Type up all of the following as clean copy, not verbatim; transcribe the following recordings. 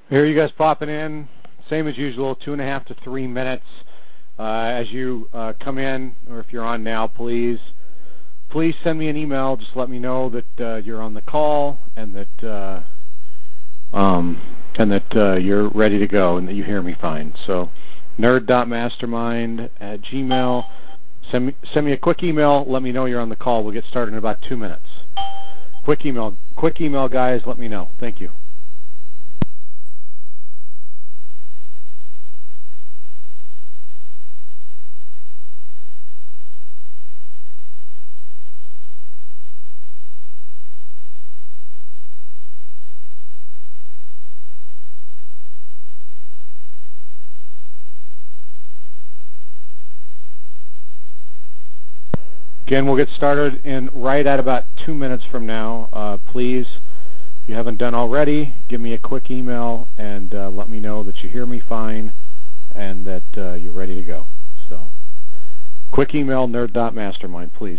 Here you guys popping in, same as usual, 2.5 to 3 minutes. As you come in, or if you're on now, please send me an email. Just let me know that you're on the call and that you're ready to go and that you hear me fine. So nerd.mastermind@gmail. Send me a quick email. Let me know you're on the call. We'll get started in about 2 minutes. Quick email, guys. Let me know. Thank you. Again, we'll get started in right at about 2 minutes from now. Please, if you haven't done already, give me a quick email and let me know that you hear me fine and that you're ready to go. So, quick email, nerd.mastermind, please.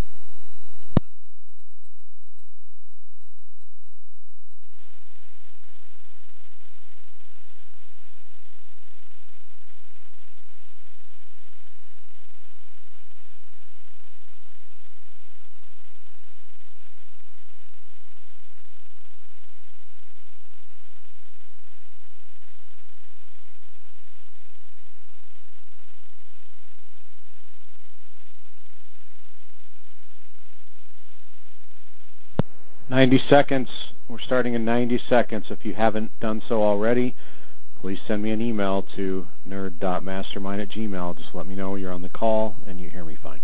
Ninety seconds. We're starting in 90 seconds. If you haven't done so already, please send me an email to nerd.mastermind@gmail. Just let me know you're on the call and you hear me fine.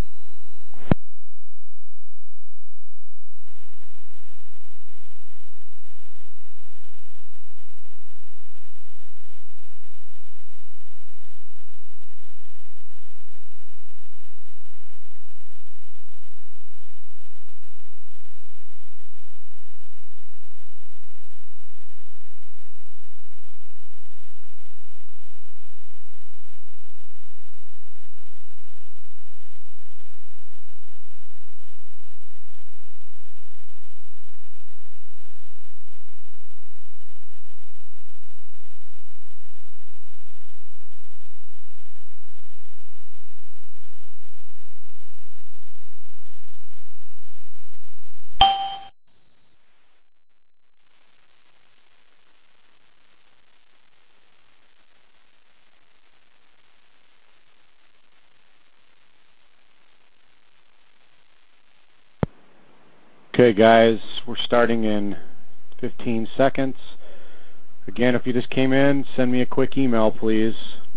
Okay, guys, we're starting in 15 seconds. Again, if you just came in, send me a quick email, please,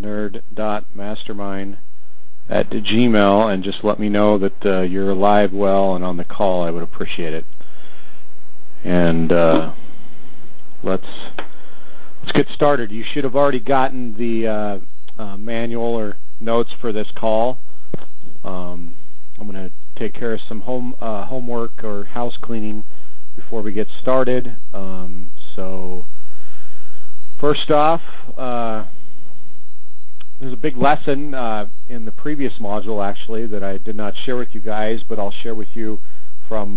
nerd.mastermind@gmail, and just let me know that you're alive, well, and on the call. I would appreciate it. And let's get started. You should have already gotten the manual or notes for this call. I'm going to take care of some homework or house cleaning before we get started. So first off, there's a big lesson in the previous module, actually, that I did not share with you guys, but I'll share with you from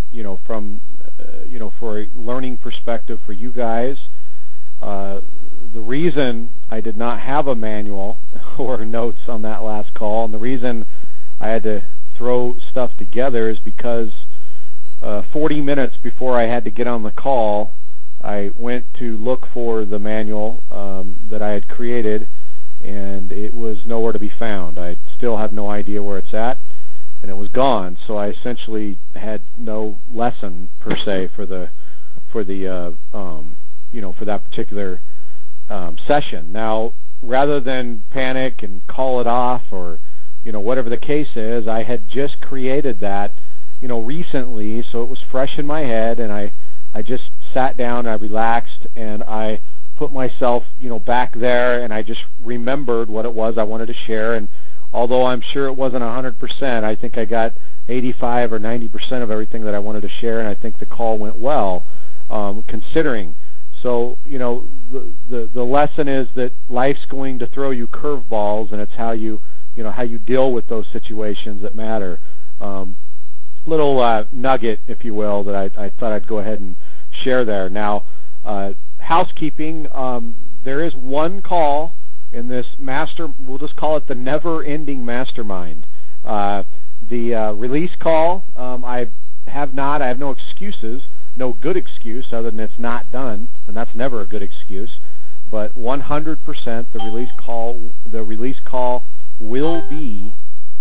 for a learning perspective for you guys. The reason I did not have a manual or notes on that last call, and the reason I had to throw stuff together is because 40 minutes before I had to get on the call, I went to look for the manual that I had created, and it was nowhere to be found. I still have no idea where it's at, and it was gone. So I essentially had no lesson per se for that particular session. Now, rather than panic and call it off or whatever the case is, I had just created that recently, so it was fresh in my head, and I just sat down, I relaxed, and I put myself back there, and I just remembered what it was I wanted to share. And although I'm sure it wasn't 100%, I think I got 85 or 90% of everything that I wanted to share, and I think the call went well, considering. So the lesson is that life's going to throw you curveballs, and it's how you deal with those situations that matter. Little nugget, if you will, that I thought I'd go ahead and share there. Now, housekeeping. There is one call in this we'll just call it the never-ending mastermind. The release call, I have no excuses, no good excuse other than it's not done, and that's never a good excuse. But 100% the release call will be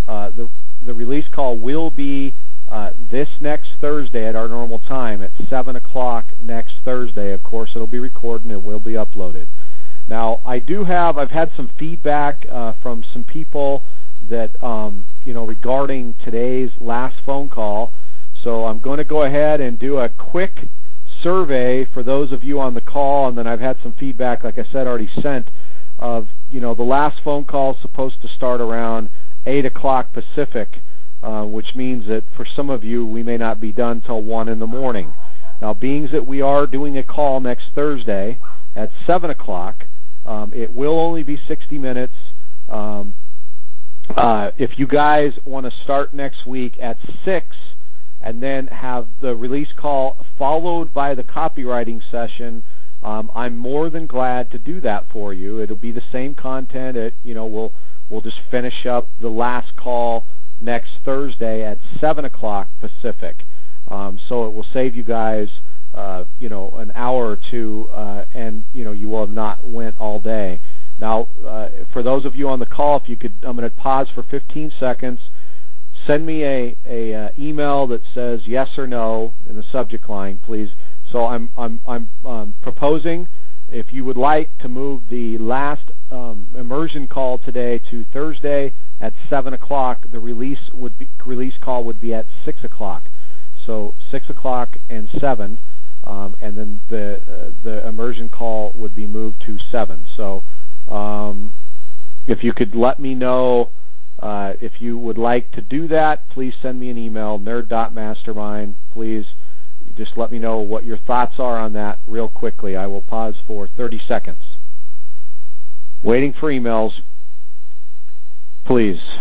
this next Thursday at our normal time at 7 o'clock next Thursday. Of course, it'll be recorded and it will be uploaded. Now, I've had some feedback from some people that, regarding today's last phone call. So I'm going to go ahead and do a quick survey for those of you on the call, and then I've had some feedback, like I said, already sent of, the last phone call is supposed to start around 8 o'clock Pacific, which means that for some of you, we may not be done till 1 in the morning. Now, being that we are doing a call next Thursday at 7 o'clock, it will only be 60 minutes. If you guys want to start next week at 6 and then have the release call followed by the copywriting session, I'm more than glad to do that for you. It'll be the same content. We'll just finish up the last call next Thursday at 7 o'clock Pacific. So it will save you guys, an hour or two, and you will have not went all day. Now, for those of you on the call, if you could, I'm going to pause for 15 seconds. Send me a email that says yes or no in the subject line, please. So I'm proposing, if you would like to move the last immersion call today to Thursday at 7 o'clock, the release call would be at 6 o'clock. So 6 o'clock and 7, and then the immersion call would be moved to 7. So if you could let me know if you would like to do that, please send me an email, nerd.mastermind. Please just let me know what your thoughts are on that real quickly. I will pause for 30 seconds. Waiting for emails, please.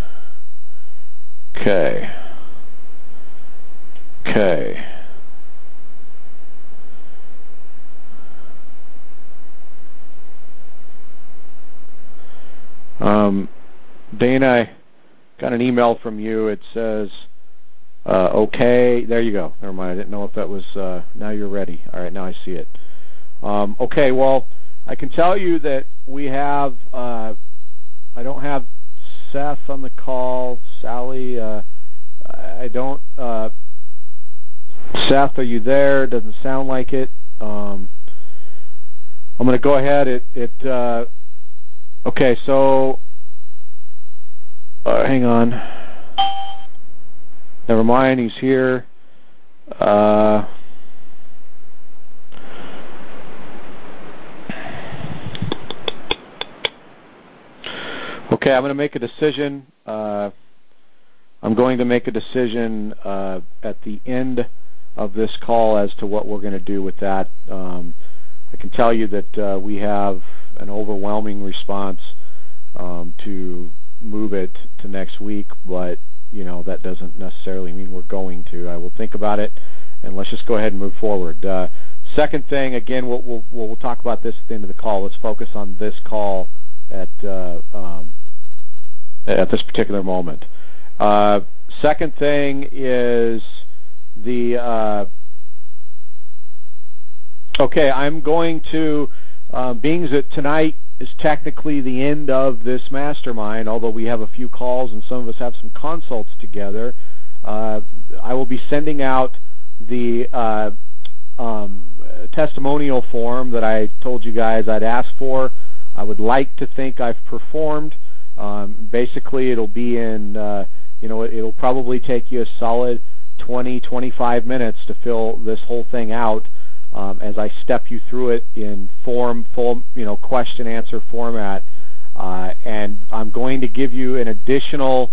Okay. Dana, I got an email from you. It says, okay. There you go. Never mind. I didn't know if that was, now you're ready. All right, now I see it. Okay, well, I can tell you that we have, I don't have Seth on the call. Sally, I don't, Seth, are you there? Doesn't sound like it. I'm going to go ahead. Okay, so, hang on. Never mind, he's here. Okay, I'm going to make a decision. I'm going to make a decision at the end of this call as to what we're going to do with that. I can tell you that we have an overwhelming response to move it to next week, but that doesn't necessarily mean we're going to. I will think about it, and let's just go ahead and move forward. Second thing, again, we'll talk about this at the end of the call. Let's focus on this call at this particular moment. Second thing is okay, I'm going to, being that tonight is technically the end of this mastermind, although we have a few calls and some of us have some consults together, I will be sending out the testimonial form that I told you guys I'd ask for. I would like to think I've performed. Basically, it'll be in, it'll probably take you a solid 20, 25 minutes to fill this whole thing out as I step you through it in full, question-answer format. And I'm going to give you an additional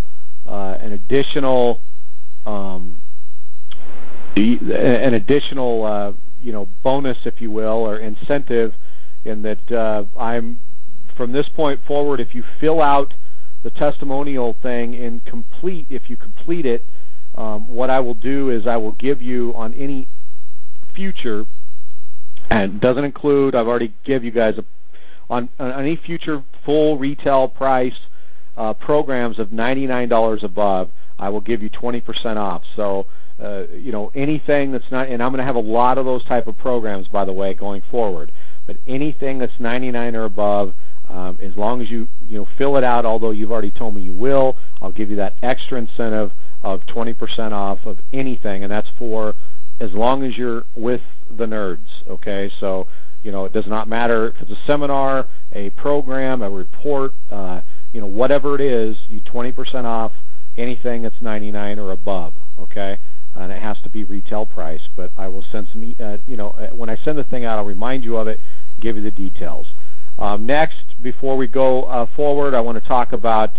bonus, if you will, or incentive, in that I'm, from this point forward, if you fill out the testimonial thing if you complete it, what I will do is I will give you on any future And doesn't include, I've already give you guys on any future full retail price programs of $99 above, I will give you 20% off. So, anything that's not, and I'm going to have a lot of those type of programs, by the way, going forward. But anything that's 99 or above, as long as you fill it out, although you've already told me you will, I'll give you that extra incentive of 20% off of anything, and that's for as long as you're with the nerds, okay? So, it does not matter if it's a seminar, a program, a report, whatever it is, you 20% off anything that's 99 or above, okay? And it has to be retail price, but I will send some, when I send the thing out, I'll remind you of it, give you the details. Next, before we go forward, I want to talk about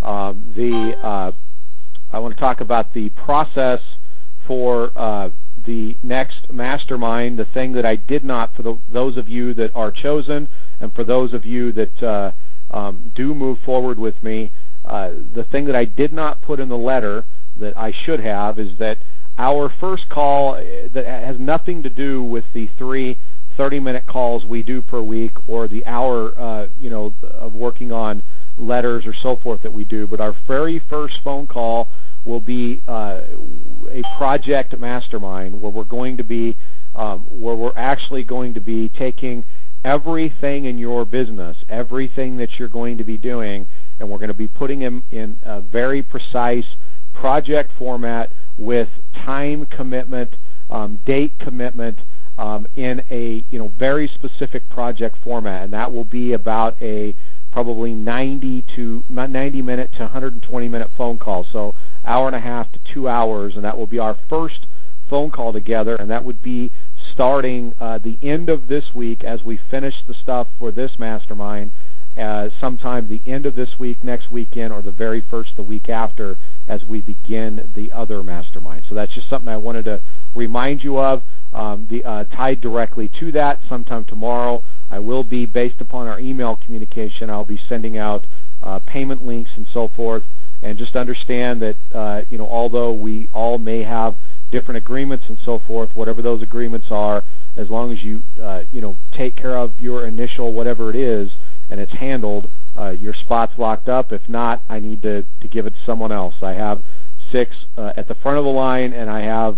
the process for the next mastermind. The thing that I did not, for those of you that are chosen, and for those of you that do move forward with me, the thing that I did not put in the letter that I should have is that our first call that has nothing to do with the 3 30-minute calls we do per week or the hour, of working on letters or so forth that we do, but our very first phone call will be a project mastermind where we're actually going to be taking everything in your business, everything that you're going to be doing, and we're going to be putting them in a very precise project format with time commitment, date commitment, in a very specific project format, and that will be about a probably 90 minute to 120 minute phone call. So hour and a half to 2 hours, and that will be our first phone call together, and that would be starting the end of this week as we finish the stuff for this mastermind, sometime the end of this week, next weekend, or the very first the week after as we begin the other mastermind. So that's just something I wanted to remind you of. Tied directly to that, sometime tomorrow, I will be, based upon our email communication, I'll be sending out payment links and so forth. And just understand that, although we all may have different agreements and so forth, whatever those agreements are, as long as you, take care of your initial whatever it is and it's handled, your spot's locked up. If not, I need to give it to someone else. I have 6 at the front of the line, and I have,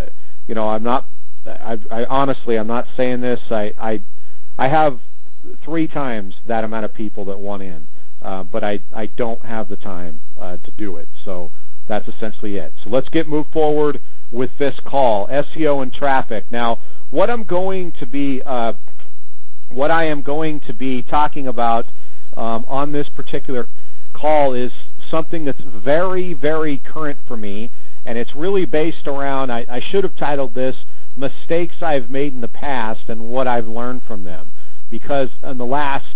I honestly, I'm not saying this. I have 3 times that amount of people that want in, but I don't have the time to do it. So that's essentially it. So let's moved forward with this call, SEO and traffic. Now, what I am going to be talking about on this particular call is something that's very, very current for me, and it's really based around, I should have titled this, Mistakes I've Made in the Past and What I've Learned from Them, because in the last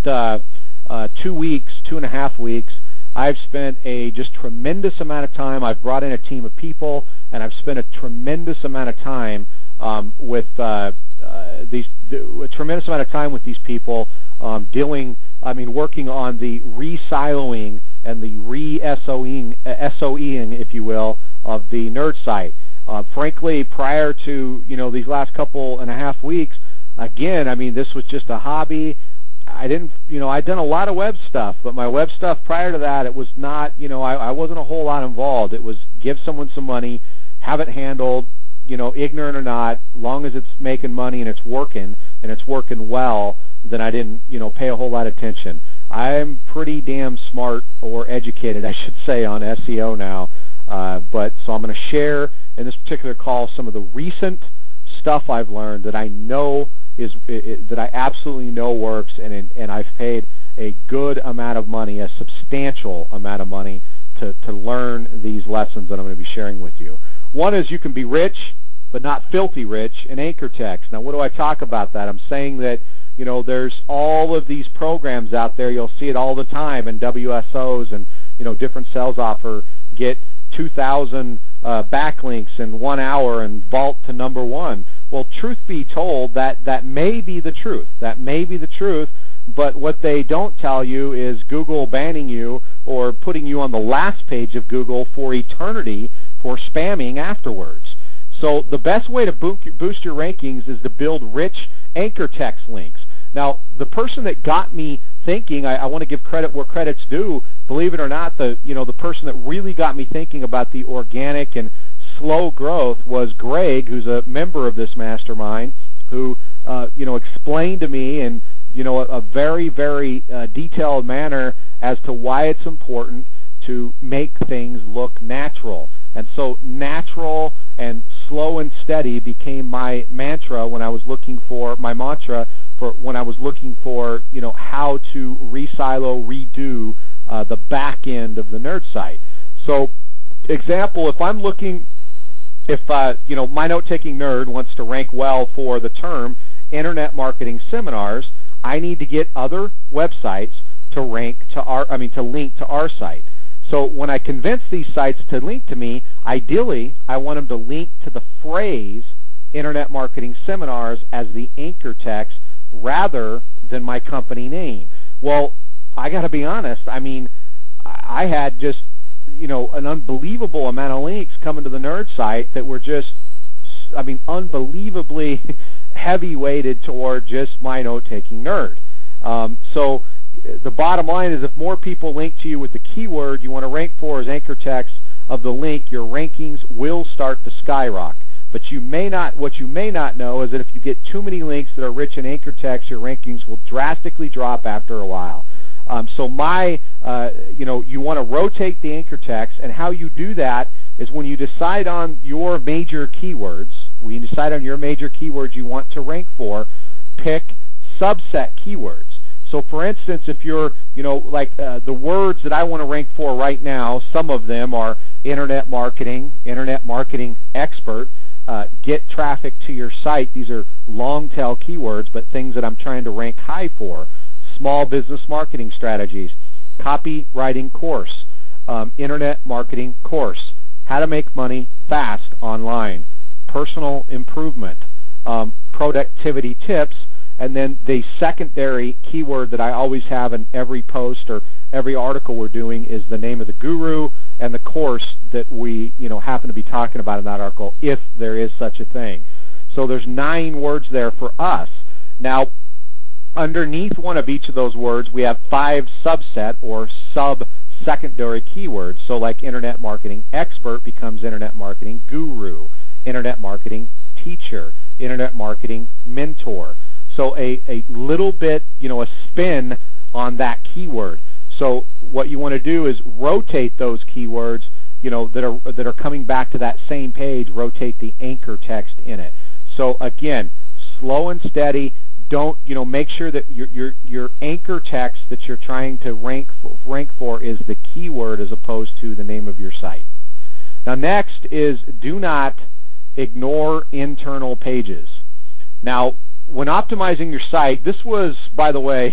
2.5 weeks, I've spent a just tremendous amount of time. I've brought in a team of people, and I've spent a tremendous amount of time with these people working on the re-siloing and the re-SOEing, if you will, of the nerd site. Frankly, prior to these last 2.5 weeks, again, this was just a hobby. I'd done a lot of web stuff, but my web stuff prior to that, it was not, I wasn't a whole lot involved. It was give someone some money, have it handled, ignorant or not, long as it's making money and it's working well, then I didn't, pay a whole lot of attention. I'm pretty damn smart, or educated, I should say, on SEO now. So I'm going to share in this particular call some of the recent stuff I've learned that I know that I absolutely know works, and I've paid a good amount of money, a substantial amount of money to learn these lessons that I'm going to be sharing with you. One is you can be rich, but not filthy rich in anchor text. Now, what do I talk about that? I'm saying that, there's all of these programs out there. You'll see it all the time in WSOs and, different sales offer. Get 2,000 backlinks in 1 hour and vault to number 1. Well, truth be told, that may be the truth. That may be the truth, but what they don't tell you is Google banning you or putting you on the last page of Google for eternity for spamming afterwards. So the best way to boost your rankings is to build rich anchor text links. Now, the person that got me thinking, I want to give credit where credit's due. Believe it or not, the person that really got me thinking about the organic and slow growth was Greg, who's a member of this mastermind, who explained to me in a very, very detailed manner as to why it's important to make things look natural. And so natural and slow and steady became my mantra when I was looking for how to resilo, redo the back end of the nerd site. So, example, if I'm looking, my note-taking nerd wants to rank well for the term Internet Marketing Seminars, I need to get other websites to link to our site. So when I convince these sites to link to me, ideally, I want them to link to the phrase Internet Marketing Seminars as the anchor text rather than my company name. Well, I got to be honest. I mean, I had just, an unbelievable amount of links coming to the nerd site that were just, unbelievably heavy weighted toward just my note-taking nerd. So the bottom line is if more people link to you with the keyword you want to rank for as anchor text of the link, your rankings will start to skyrocket. But what you may not know is that if you get too many links that are rich in anchor text, your rankings will drastically drop after a while. You want to rotate the anchor text, and how you do that is when you decide on your major keywords, you want to rank for, pick subset keywords. So for instance, if you're, the words that I want to rank for right now, some of them are internet marketing expert, get traffic to your site. These are long tail keywords, but things that I'm trying to rank high for. Small business marketing strategies, copywriting course, internet marketing course, how to make money fast online, personal improvement, productivity tips, and then the secondary keyword that I always have in every post or every article we're doing is the name of the guru and the course that we, happen to be talking about in that article, if there is such a thing. So there's 9 words there for us. Now, underneath one of each of those words, we have 5 subset or sub-secondary keywords. So like internet marketing expert becomes internet marketing guru, internet marketing teacher, internet marketing mentor. So a little bit, a spin on that keyword. So what you want to do is rotate those keywords, that are coming back to that same page, rotate the anchor text in it. So again, slow and steady. Don't, make sure that your anchor text that you're trying to rank for is the keyword as opposed to the name of your site. Now next is do not ignore internal pages. Now, when optimizing your site, this was, by the way,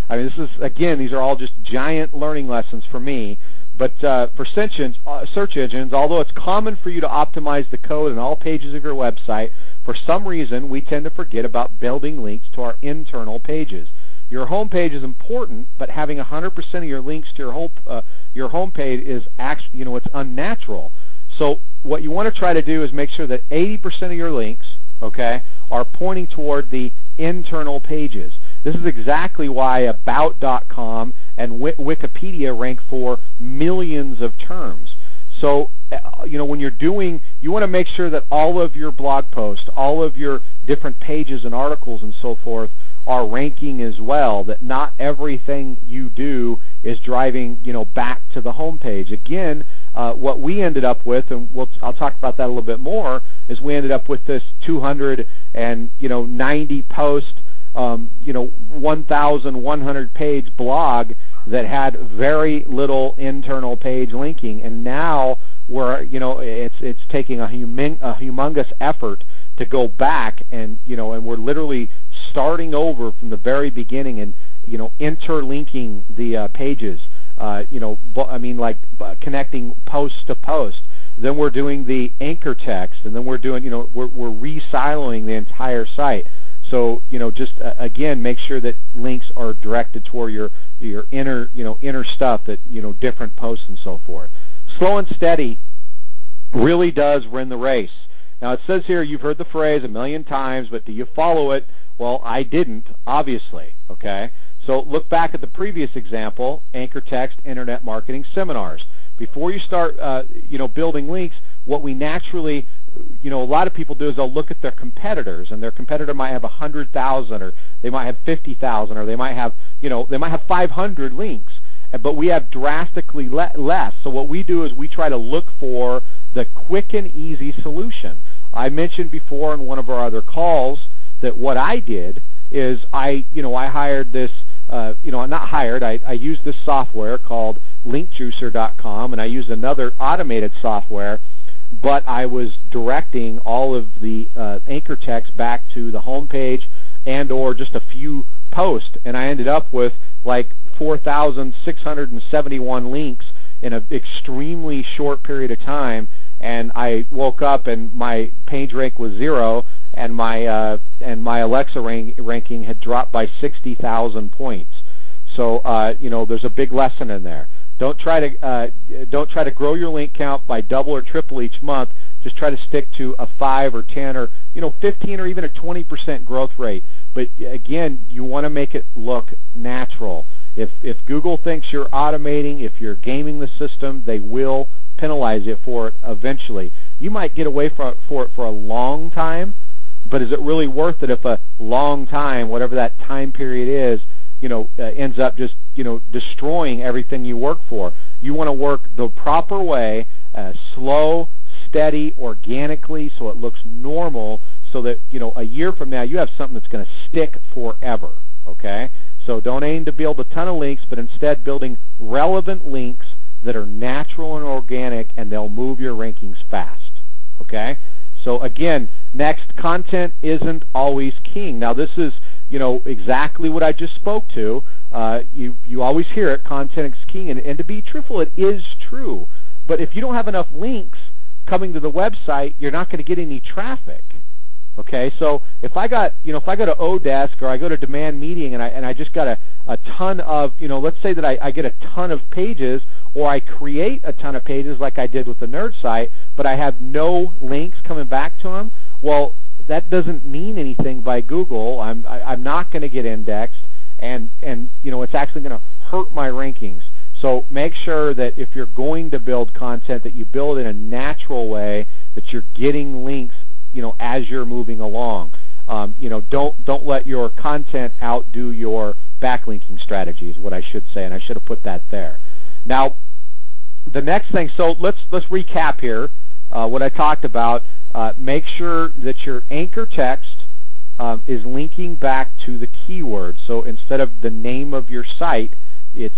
these are all just giant learning lessons for me, but for search engines, although it's common for you to optimize the code in all pages of your website, for some reason, we tend to forget about building links to our internal pages. Your home page is important, but having 100% of your links to your home page is actually, it's unnatural. So what you want to try to do is make sure that 80% of your links, are pointing toward the internal pages. This is exactly why About.com and Wikipedia rank for millions of terms. So, when you're doing, you want to make sure that all of your blog posts, all of your different pages and articles and so forth are ranking as well, that not everything you do is driving, back to the home page. Again, what we ended up with, and I'll talk about that a little bit more, is we ended up with this 290 post, 1,100 page blog that had very little internal page linking, and now it's taking a humongous effort to go back and we're literally starting over from the very beginning and interlinking the pages. Connecting post to post. Then we're doing the anchor text, and then we're doing, we're re-siloing the entire site. So, again, make sure that links are directed toward your inner stuff, that, different posts and so forth. Slow and steady really does win the race. Now, it says here you've heard the phrase a million times, but do you follow it? Well, I didn't, obviously, okay? So look back at the previous example, Anchor Text Internet Marketing Seminars. Before you start, building links, what we naturally, a lot of people do is they'll look at their competitors, and their competitor might have 100,000, or they might have 50,000, or they might have, they might have 500 links, but we have drastically less. So what we do is we try to look for the quick and easy solution. I mentioned before in one of our other calls that what I did is I hired this, not hired, I used this software called linkjuicer.com, and I used another automated software, but I was directing all of the anchor text back to the home page and or just a few posts, and I ended up with like 4,671 links in an extremely short period of time, and I woke up and my page rank was 0, and my Alexa ranking had dropped by 60,000 points. So there's a big lesson in there. Don't try to grow your link count by double or triple each month. Just try to stick to a 5 or 10 or 15 or even a 20% growth rate. But again, you want to make it look natural. If Google thinks you're automating, if you're gaming the system, they will penalize you for it eventually. You might get away for it for a long time, but is it really worth it if a long time, whatever that time period is, ends up just, destroying everything you work for? You want to work the proper way, slow, steady, organically, so it looks normal, so that, a year from now you have something that's going to stick forever, okay? So don't aim to build a ton of links, but instead building relevant links that are natural and organic, and they'll move your rankings fast, okay? So again, next, content isn't always king. Now this is, exactly what I just spoke to. You always hear it, content is king, and to be truthful, it is true. But if you don't have enough links coming to the website, you're not going to get any traffic. Okay, so if I go to Odesk or I go to Demand Meeting and I just got a ton of, let's say that I get a ton of pages, or I create a ton of pages like I did with the Nerd site, but I have no links coming back to them, well, that doesn't mean anything by Google. I'm not going to get indexed, and it's actually going to hurt my rankings. So make sure that if you're going to build content, that you build in a natural way, that you're getting links as you're moving along. Don't let your content outdo your backlinking strategy is what I should say, and I should have put that there. Now, the next thing, so let's recap here what I talked about. Make sure that your anchor text is linking back to the keyword. So instead of the name of your site, it's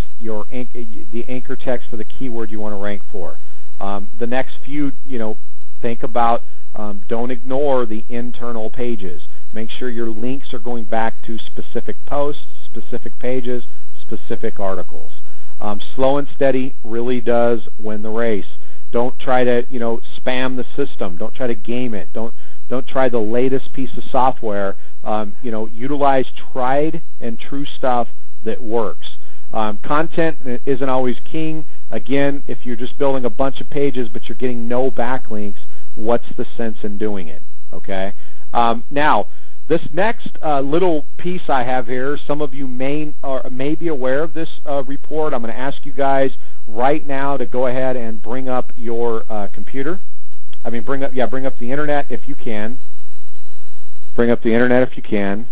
the anchor text for the keyword you want to rank for. The next few, think about, don't ignore the internal pages. Make sure your links are going back to specific posts, specific pages, specific articles. Slow and steady really does win the race. Don't try to, spam the system. Don't try to game it. Don't try the latest piece of software. Utilize tried and true stuff that works. Content isn't always king. Again, if you're just building a bunch of pages but you're getting no backlinks, what's the sense in doing it? Okay. Now, this next little piece I have here, some of you may be aware of this report. I'm going to ask you guys right now to go ahead and bring up your computer. Bring up the internet if you can. Bring up the internet if you can.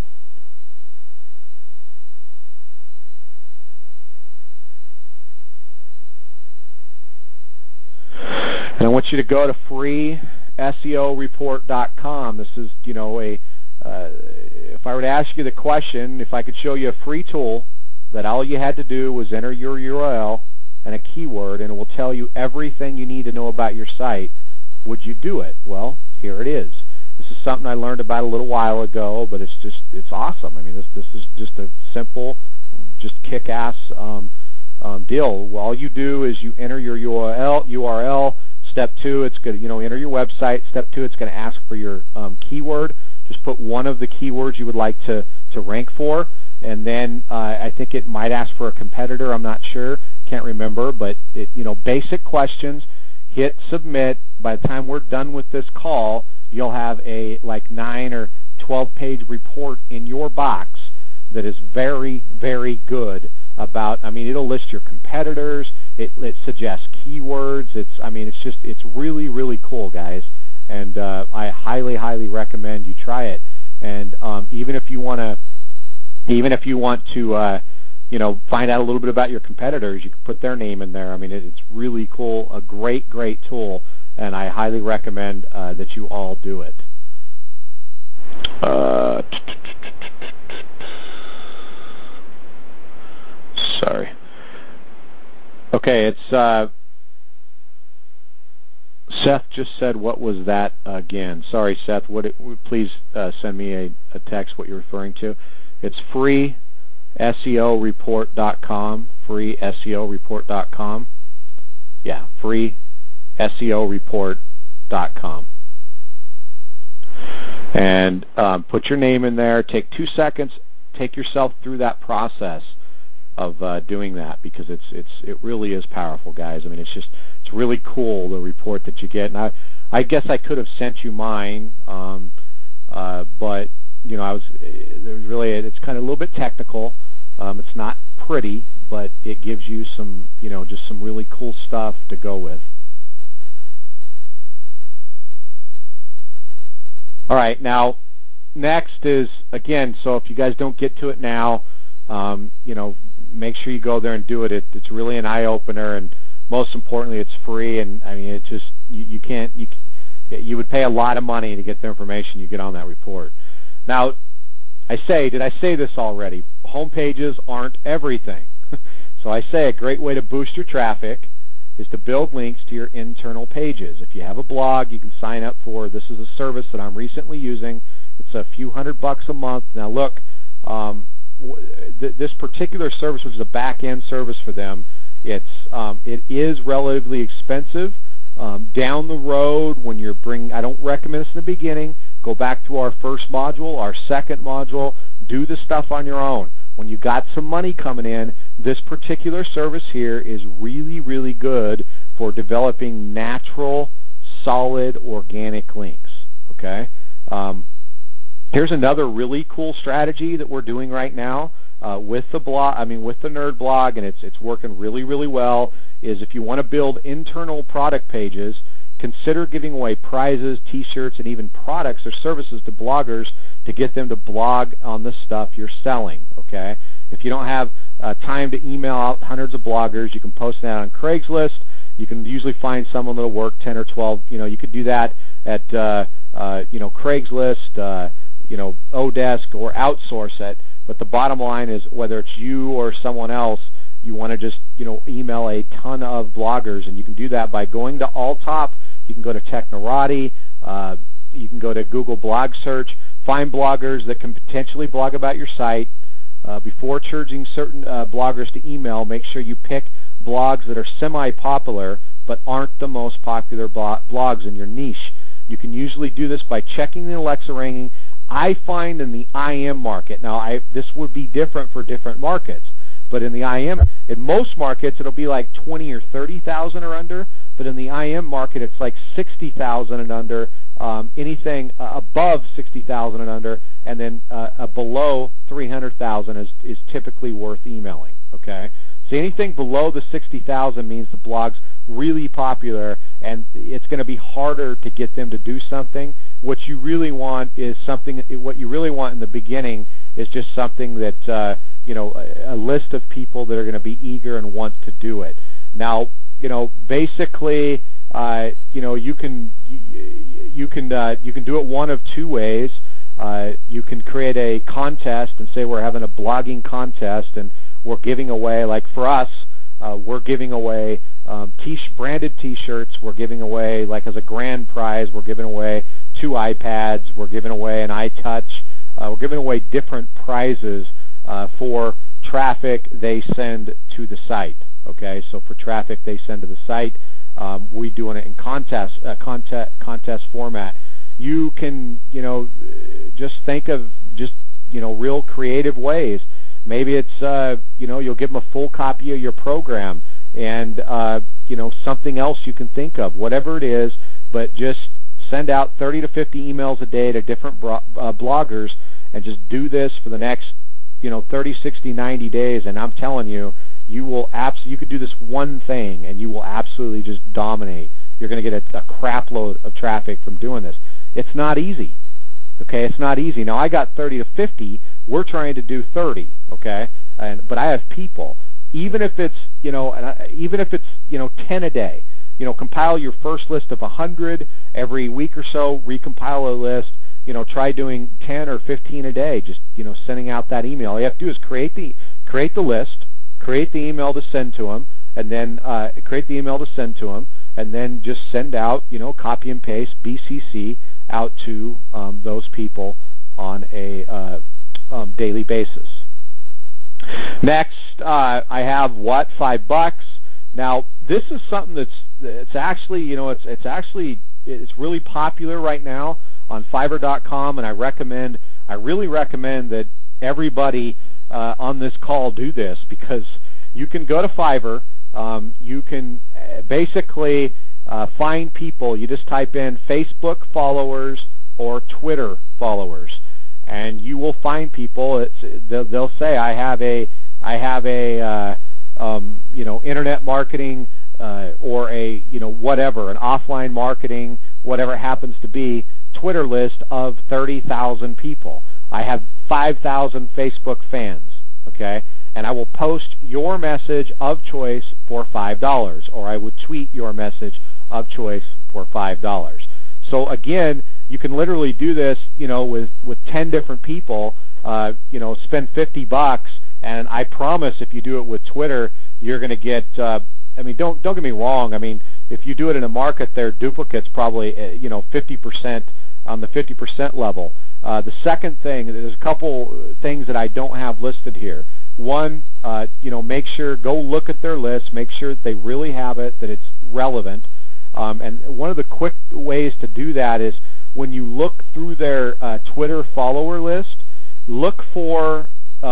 And I want you to go to freeSEOreport.com. This is, if I were to ask you the question, if I could show you a free tool that all you had to do was enter your URL and a keyword, and it will tell you everything you need to know about your site, would you do it? Well, here it is. This is something I learned about a little while ago, but it's awesome. This is just a simple, just kick-ass deal. All you do is you enter your URL. Step 2, it's going to enter your website. Step 2, it's going to ask for your keyword. Just put one of the keywords you would like to rank for, and then I think it might ask for a competitor. I'm not sure, can't remember, but basic questions. Hit submit. By the time we're done with this call, you'll have a like 9 or 12-page report in your box that is very, very good about, I mean, it'll list your competitors, it suggests keywords, it's really, really cool, guys, and I highly, highly recommend you try it. And even if you want to, find out a little bit about your competitors, you can put their name in there. I mean, it's really cool, a great, great tool, and I highly recommend that you all do it. Sorry. Okay, it's Seth just said, what was that again? Sorry, Seth. Please send me a text what you're referring to. It's free SEOreport.com, freeSEOreport.com. Yeah, freeSEOreport.com. And put your name in there. Take 2 seconds. Take yourself through that process of doing that, because it really is powerful, guys. I mean, it's really cool, the report that you get. And I guess I could have sent you mine, but it's kind of a little bit technical. It's not pretty, but it gives you some, just some really cool stuff to go with. All right, now next is, again, so if you guys don't get to it now, make sure you go there and do it. It's really an eye-opener, and most importantly, it's free. And I mean, it just you would pay a lot of money to get the information you get on that report. Now, did I say this already? Home pages aren't everything. So I say a great way to boost your traffic is to build links to your internal pages. If you have a blog, you can sign up for, this is a service that I'm recently using. It's a few $100 a month. Now look, this particular service, which is a back-end service for them, it is relatively expensive. Down the road, when you're I don't recommend this in the beginning. Go back to our first module, our second module. Do the stuff on your own. When you got some money coming in, this particular service here is really, really good for developing natural, solid, organic links. Okay. Here's another really cool strategy that we're doing right now with the Nerd Blog, and it's working really, really well. Is if you want to build internal product pages, consider giving away prizes, T-shirts, and even products or services to bloggers to get them to blog on the stuff you're selling. Okay. If you don't have time to email out hundreds of bloggers, you can post that on Craigslist. You can usually find someone that'll work 10 or 12. You could do that at Craigslist. Odesk, or outsource it. But the bottom line is, whether it's you or someone else, you want to just, email a ton of bloggers, and you can do that by going to Alltop. You can go to Technorati. You can go to Google Blog Search. Find bloggers that can potentially blog about your site. Before charging certain bloggers to email, make sure you pick blogs that are semi-popular but aren't the most popular blogs in your niche. You can usually do this by checking the Alexa ranking. I find in the IM market, now this would be different for different markets, but in the IM, in most markets, it'll be like 20 or 30,000 or under, but in the IM market, it's like 60,000 and under, anything above 60,000 and under, and then below 300,000 is typically worth emailing, okay? So anything below the 60,000 means the blog's really popular, and it's going to be harder to get them to do something. What you really want in the beginning is just something that, a list of people that are going to be eager and want to do it. Now, basically, you can do it one of two ways. You can create a contest and say we're having a blogging contest, and we're giving away, like for us, we're giving away branded T-shirts. We're giving away, like as a grand prize, we're giving away 2 iPads. We're giving away an iTouch. We're giving away different prizes for traffic they send to the site. Okay, so for traffic they send to the site, we're doing it in contest format. You can, just think of real creative ways. Maybe it's, you'll give them a full copy of your program, and, something else you can think of, whatever it is, but just send out 30 to 50 emails a day to different bloggers, and just do this for the next 30, 60, 90 days, and I'm telling you, you could do this one thing, and you will absolutely just dominate. You're going to get a crap load of traffic from doing this. It's not easy. Okay, it's not easy. Now, I got 30 to 50. We're trying to do 30. Okay, but I have people. Even if it's 10 a day. Compile your first list of 100 every week or so. Recompile a list. Try doing 10 or 15 a day. Just sending out that email. All you have to do is create the list, create the email to send to them, and then and then just send out, copy and paste BCC out to those people on a daily basis. Next, I have $5. Now, this is something it's actually, it's really popular right now on Fiverr.com, and I really recommend that everybody on this call do this, because you can go to Fiverr. You can basically find people. You just type in Facebook followers or Twitter followers, and you will find people. They'll say, I have a internet marketing or a whatever, an offline marketing, whatever it happens to be, Twitter list of 30,000 people. I have 5,000 Facebook fans. Okay. And I will post your message of choice for $5, or I would tweet your message of choice for $5. So again, you can literally do this, with 10 different people, spend $50, and I promise if you do it with Twitter, you're going to get, don't get me wrong. If you do it in a market, their duplicates probably, 50% on the 50% level. The second thing, there's a couple things that I don't have listed here. One, make sure, go look at their list, make sure that they really have it, that it's relevant. And one of the quick ways to do that is when you look through their Twitter follower list, look for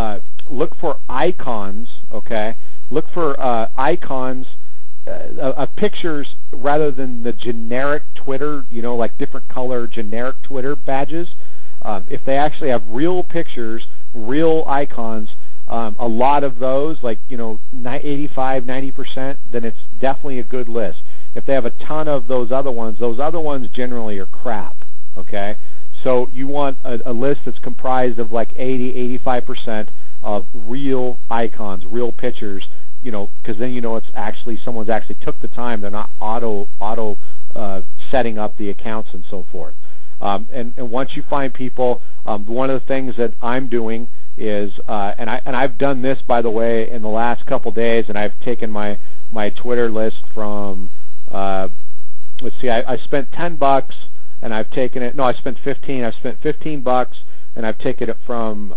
icons, okay? Look for icons of pictures rather than the generic Twitter, like different color generic Twitter badges. If they actually have real pictures, real icons, a lot of those, like, 85, 90%, then it's definitely a good list. If they have a ton of those other ones generally are crap, okay? So you want a list that's comprised of like 80, 85% of real icons, real pictures, because then it's actually, someone's actually took the time. They're not auto setting up the accounts and so forth. And once you find people, one of the things that I'm doing is, and I've done this, by the way, in the last couple days, and I've taken my Twitter list from, let's see, I spent $10, and I've taken it. No, I spent 15. I spent $15, and I've taken it from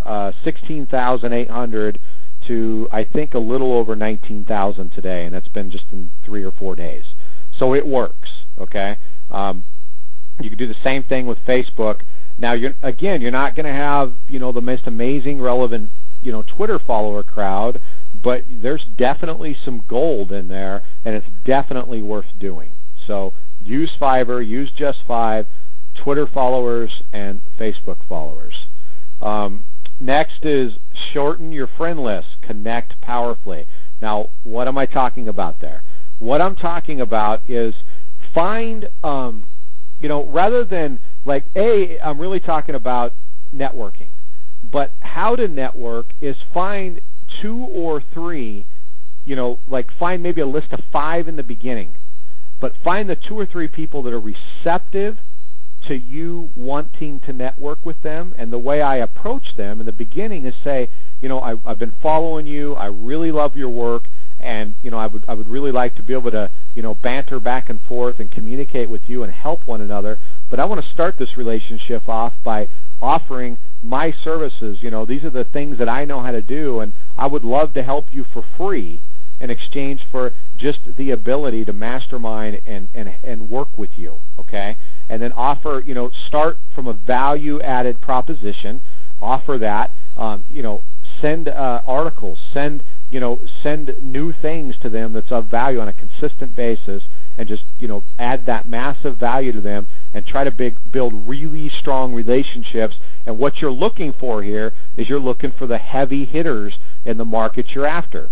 16,800 to, I think, a little over 19,000 today, and that's been just in 3 or 4 days. So it works. Okay. You can do the same thing with Facebook. Now, you're not going to have, the most amazing, relevant, Twitter follower crowd, but there's definitely some gold in there, and it's definitely worth doing. So use Fiverr, use Just5, Twitter followers, and Facebook followers. Next is shorten your friend list, connect powerfully. Now, what am I talking about there? What I'm talking about is find, rather than like, I'm really talking about networking. But how to network is find 2 or 3, find maybe a list of 5 in the beginning. But find the 2 or 3 people that are receptive to you wanting to network with them. And the way I approach them in the beginning is say, I've been following you. I really love your work. And, I would really like to be able to, banter back and forth and communicate with you and help one another. But I want to start this relationship off by offering my services. These are the things that I know how to do, and I would love to help you for free in exchange for just the ability to mastermind and work with you, okay? And then offer, start from a value-added proposition, offer that, send articles, send new things to them that's of value on a consistent basis, and just, add that massive value to them, and try to build really strong relationships. And what you're looking for here is you're looking for the heavy hitters in the market you're after.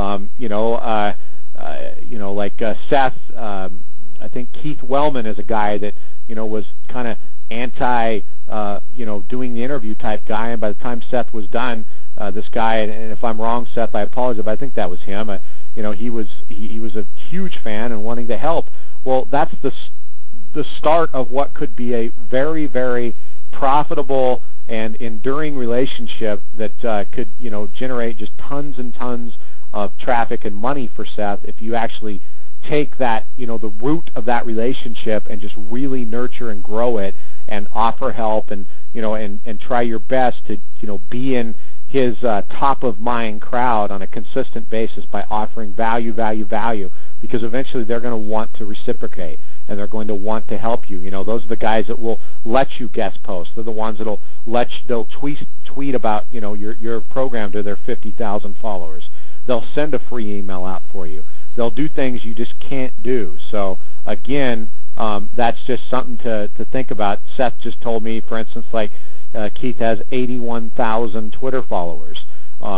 Like Seth. I think Keith Wellman is a guy that was kind of anti, doing the interview type guy. And by the time Seth was done, this guy, and if I'm wrong, Seth, I apologize, but I think that was him. He was a huge fan and wanting to help. Well, that's the start of what could be a very, very profitable and enduring relationship that could generate just tons and tons of traffic and money for Seth if you actually take that, the root of that relationship and just really nurture and grow it and offer help and try your best to be in his top of mind crowd on a consistent basis by offering value, because eventually they're going to want to reciprocate and they're going to want to help you. Those are the guys that will let you guest post. They're the ones they'll tweet about your program to their 50,000 followers. They'll send a free email out for you. They'll do things you just can't do. So again, that's just something to think about. Seth just told me, for instance, Keith has 81,000 Twitter followers.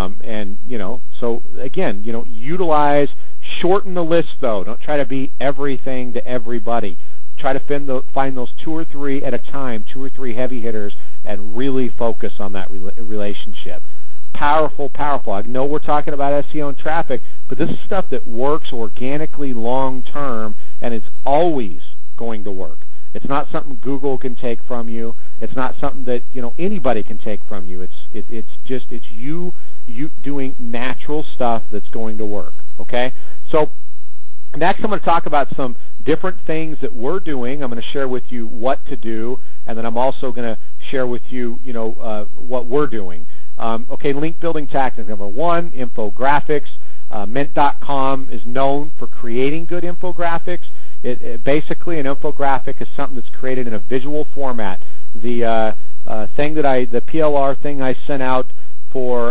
So again, utilize, shorten the list though. Don't try to be everything to everybody. Try to find those 2 or 3 at a time, 2 or 3 heavy hitters, and really focus on that relationship. Powerful. I know we're talking about SEO and traffic, but this is stuff that works organically long term, and it's always going to work. It's not something Google can take from you. It's not something that anybody can take from you. It's you doing natural stuff that's going to work. Okay, so next I'm going to talk about some different things that we're doing. I'm going to share with you what to do, and then I'm also going to share with you what we're doing. Link building tactic number 1: infographics. Mint.com is known for creating good infographics. Basically, an infographic is something that's created in a visual format. The PLR thing I sent out for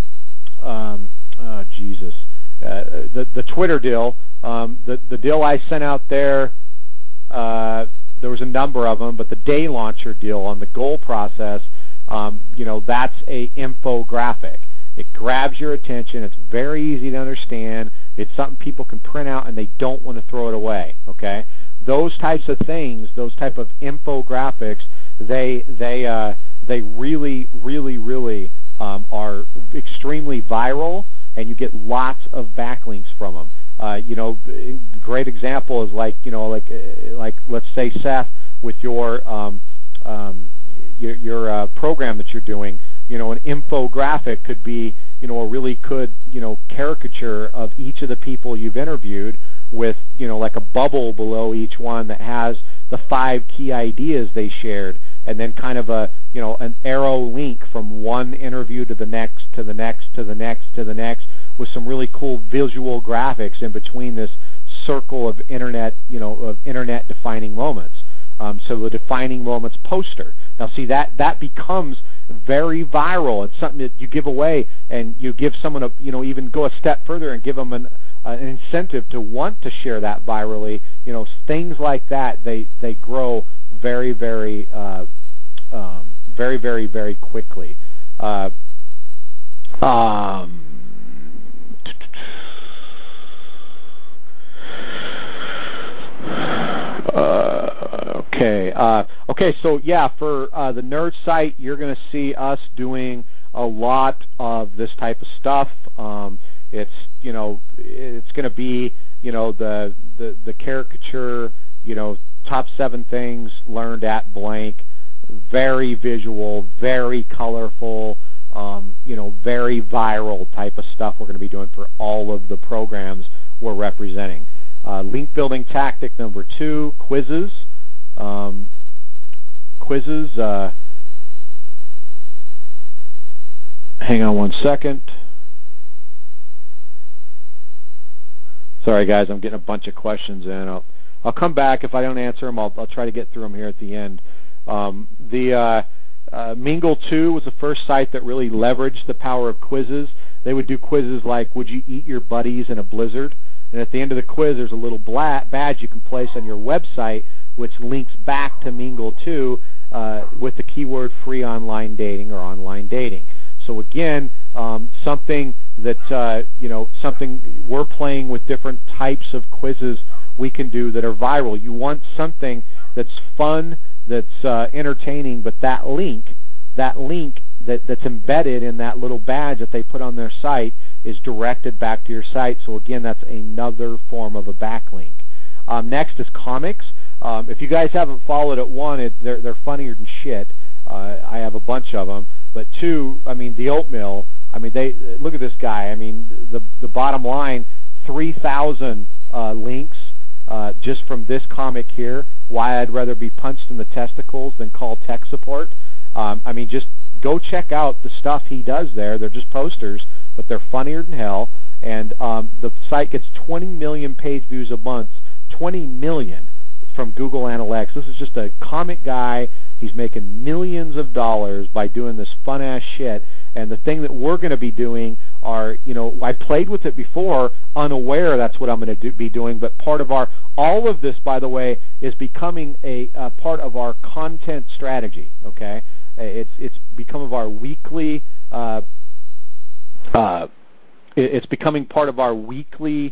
the Twitter deal, the deal I sent out there was a number of them, but the day launcher deal on the goal process, that's a infographic. It grabs your attention. It's very easy to understand. It's something people can print out and they don't want to throw it away. Okay, those types of things, those type of infographics, they really are extremely viral, and you get lots of backlinks from them. Great example is like let's say Seth with your program that you're doing. An infographic could be, a really good, caricature of each of the people you've interviewed with, like a bubble below each one that has the 5 key ideas they shared, and then kind of an arrow link from one interview to the next, to the next, to the next, to the next, with some really cool visual graphics in between this circle of internet defining moments. So the defining moments poster. Now see, that becomes very viral. It's something that you give away, and you give someone even go a step further and give them an incentive to want to share that virally. Things like that, they grow very, very, very, very, very quickly. So yeah, for the Nerd site, you're going to see us doing a lot of this type of stuff. It's going to be the caricature, top 7 things learned at blank, very visual, very colorful, very viral type of stuff we're going to be doing for all of the programs we're representing. Link building tactic number 2: quizzes. Hang on one second. Sorry, guys, I'm getting a bunch of questions in. I'll come back. If I don't answer them, I'll try to get through them here at the end. Mingle 2 was the first site that really leveraged the power of quizzes. They would do quizzes like, would you eat your buddies in a blizzard? And at the end of the quiz, there's a little badge you can place on your website which links back to Mingle 2 with the keyword free online dating or online dating. So again, something that, something we're playing with different types of quizzes we can do that are viral. You want something that's fun, that's entertaining, but that link that's embedded in that little badge that they put on their site is directed back to your site. So again, that's another form of a backlink. Next is comics. If you guys haven't followed it, one, they're funnier than shit. I have a bunch of them. But two, I mean, the oatmeal. I mean, they look at this guy. I mean, the bottom line, 3,000 links just from this comic here. Why I'd rather be punched in the testicles than call tech support. I mean, just go check out the stuff he does there. They're just posters, but they're funnier than hell. And the site gets 20 million page views a month. 20 million from Google Analytics. This is just a comic guy. He's making millions of dollars by doing this fun-ass shit. And the thing that we're going to be doing are, I played with it before, unaware that's what I'm going to be doing, but part of all of this, by the way, is becoming a part of our content strategy, okay? It's become of our weekly, it's becoming part of our weekly,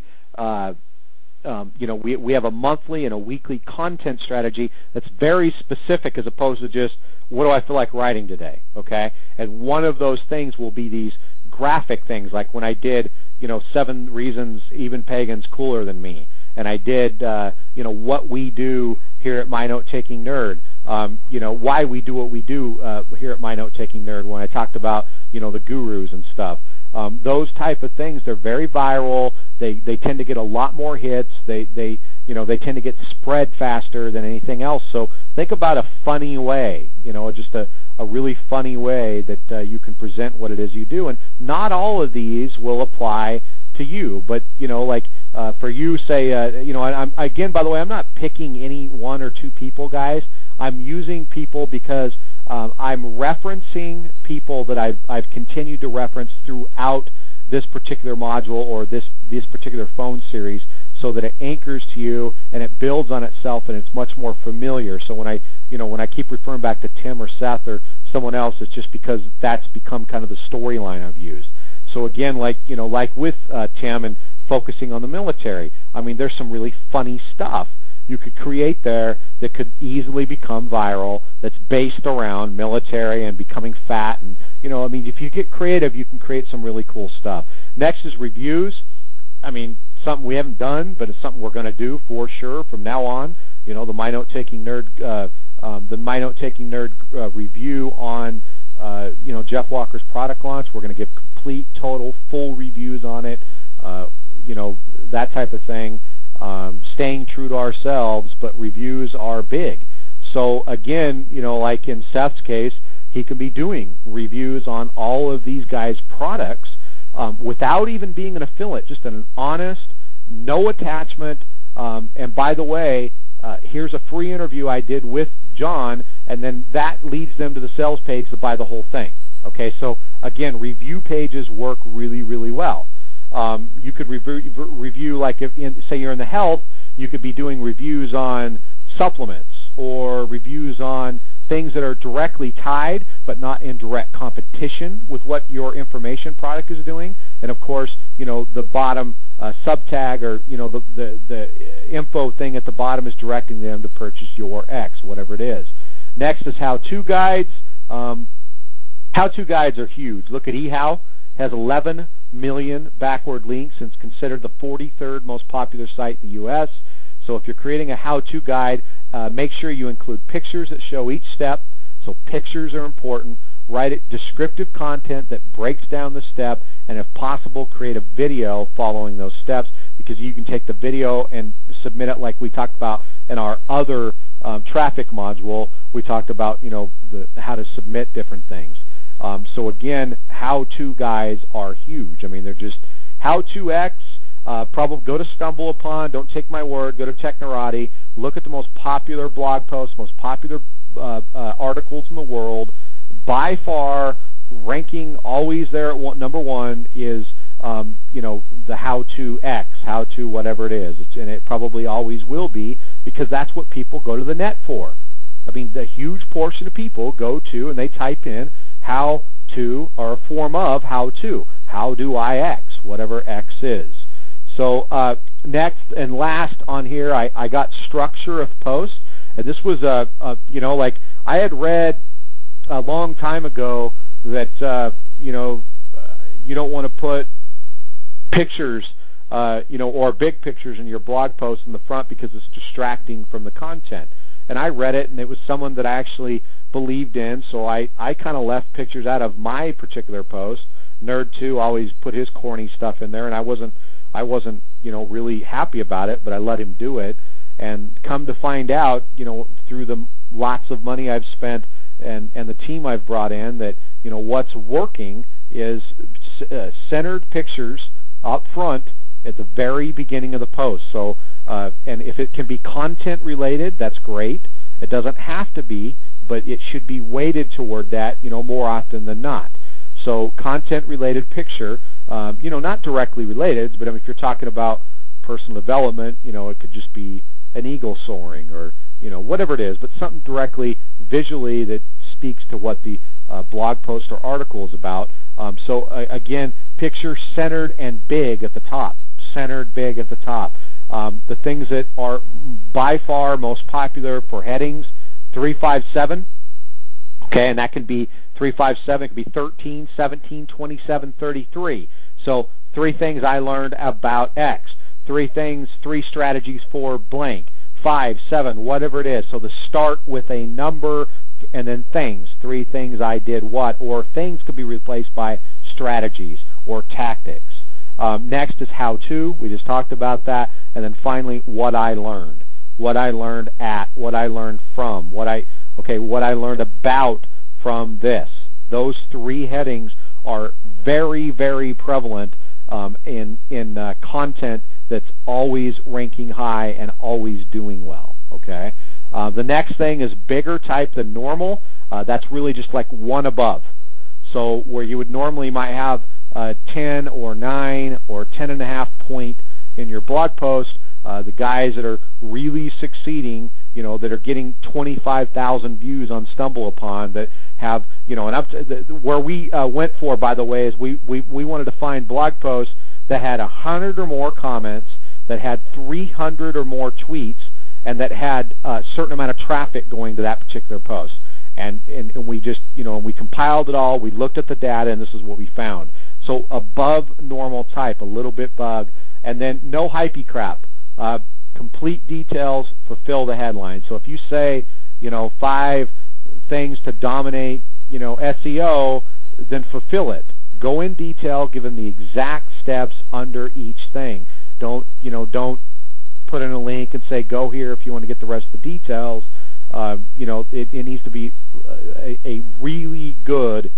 we have a monthly and a weekly content strategy that's very specific as opposed to just, what do I feel like writing today, okay? And one of those things will be these graphic things, like when I did, 7 reasons even pagans cooler than me. And I did, what we do here at My Note Taking Nerd, why we do what we do here at My Note Taking Nerd, when I talked about, the gurus and stuff. Those type of things, they're very viral. They tend to get a lot more hits. They tend to get spread faster than anything else. So think about a funny way, just a really funny way that you can present what it is you do. And not all of these will apply to you, but for you, say, I'm again, by the way, I'm not picking any one or two people, guys. I'm using people because I'm referencing people that I've continued to reference throughout this particular module or this particular phone series, so that it anchors to you and it builds on itself and it's much more familiar. So when I keep referring back to Tim or Seth or someone else, it's just because that's become kind of the storyline I've used. So again, like with Tim and focusing on the military, I mean, there's some really funny stuff you could create there that could easily become viral, that's based around military and becoming fat. And, if you get creative, you can create some really cool stuff. Next is reviews. I mean, something we haven't done, but it's something we're going to do for sure from now on. The My Note Taking Nerd, review on, Jeff Walker's product launch. We're going to give complete, total, full reviews on it, that type of thing. Staying true to ourselves, but reviews are big. So again, like in Seth's case, he can be doing reviews on all of these guys' products without even being an affiliate, just an honest, no attachment. And by the way, here's a free interview I did with John, and then that leads them to the sales page to buy the whole thing. Okay, so again, review pages work really, really well. You could review, like say you're in the health, you could be doing reviews on supplements or reviews on things that are directly tied but not in direct competition with what your information product is doing. And of course, the bottom subtag or the info thing at the bottom is directing them to purchase your X, whatever it is. Next is how-to guides. How-to guides are huge. Look at eHow, has 11 million backward links and it's considered the 43rd most popular site in the U.S. So if you're creating a how-to guide, make sure you include pictures that show each step. So pictures are important. Write descriptive content that breaks down the step, and if possible, create a video following those steps, because you can take the video and submit it like we talked about in our other traffic module. We talked about how to submit different things. So again, how-to guides are huge. I mean, they're just how-to X. Probably go to StumbleUpon. Don't take my word. Go to Technorati. Look at the most popular blog posts, most popular articles in the world. By far, ranking always there at number one is the how-to X, how-to whatever it is. And it probably always will be, because that's what people go to the net for. I mean, the huge portion of people go to and they type in how to, or a form of how to. How do I X, whatever X is. So next and last on here, I got structure of post. And this was, like I had read a long time ago that, you don't want to put pictures, or big pictures in your blog post in the front because it's distracting from the content. And I read it, and it was someone that I actually believed in, so I kind of left pictures out of my particular post. Nerd2 always put his corny stuff in there, and I wasn't, really happy about it, but I let him do it. And come to find out, through the lots of money I've spent and the team I've brought in, that, what's working is centered pictures up front at the very beginning of the post. So, and if it can be content related, that's great. It doesn't have to be, but it should be weighted toward that, more often than not. So content related picture, not directly related, but I mean, if you're talking about personal development, it could just be an eagle soaring or, whatever it is, but something directly visually that speaks to what the blog post or article is about. Again, picture centered and big at the top. Centered, big at the top. The things that are by far most popular for headings, 357. Okay, and that can be 357. It can be 13, 17, 27, 33. So 3 things I learned about X. 3 strategies for blank. 5, 7, whatever it is. So the start with a number and then things. 3 things I did what, or things could be replaced by strategies or tactics. Next is how to. We just talked about that. And then finally, what I learned. What I learned at, what I learned from, what I learned about from this. Those 3 headings are very, very prevalent in content that's always ranking high and always doing well. Okay. The next thing is bigger type than normal. That's really just like one above. So where you would normally might have 10 or 9 or 10.5 point in your blog post, the guys that are really succeeding, that are getting 25,000 views on StumbleUpon, that have, where we went for, by the way, is we wanted to find blog posts that had 100 or more comments, that had 300 or more tweets, and that had a certain amount of traffic going to that particular post. And we just, we compiled it all, we looked at the data, and this is what we found. So above normal type, a little bit bug, and then no hypey crap. Complete details, fulfill the headline. So if you say, 5 things to dominate, SEO, then fulfill it. Go in detail, given the exact steps under each thing. Don't put in a link and say, go here if you want to get the rest of the details. It needs to be a really good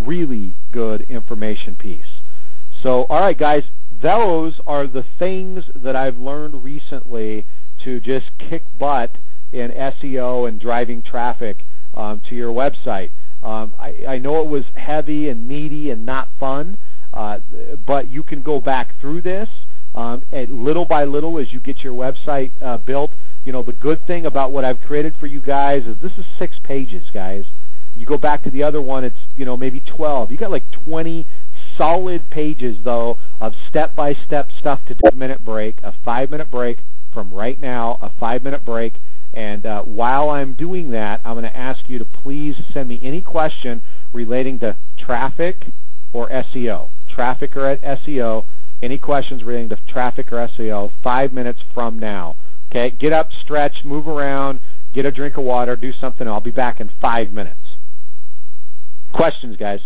information piece. So, all right, guys, those are the things that I've learned recently to just kick butt in SEO and driving traffic to your website. I know it was heavy and meaty and not fun, but you can go back through this little by little as you get your website built. The good thing about what I've created for you guys is this is 6 pages, guys. You go back to the other one, it's, maybe 12. You got like 20 solid pages, though, of step-by-step stuff to do. A 5-minute break, a 5-minute break from right now, a 5-minute break. And while I'm doing that, I'm going to ask you to please send me any question relating to traffic or SEO. Traffic or SEO. Any questions relating to traffic or SEO, 5 minutes from now. Okay, get up, stretch, move around, get a drink of water, do something. I'll be back in 5 minutes. Questions, guys?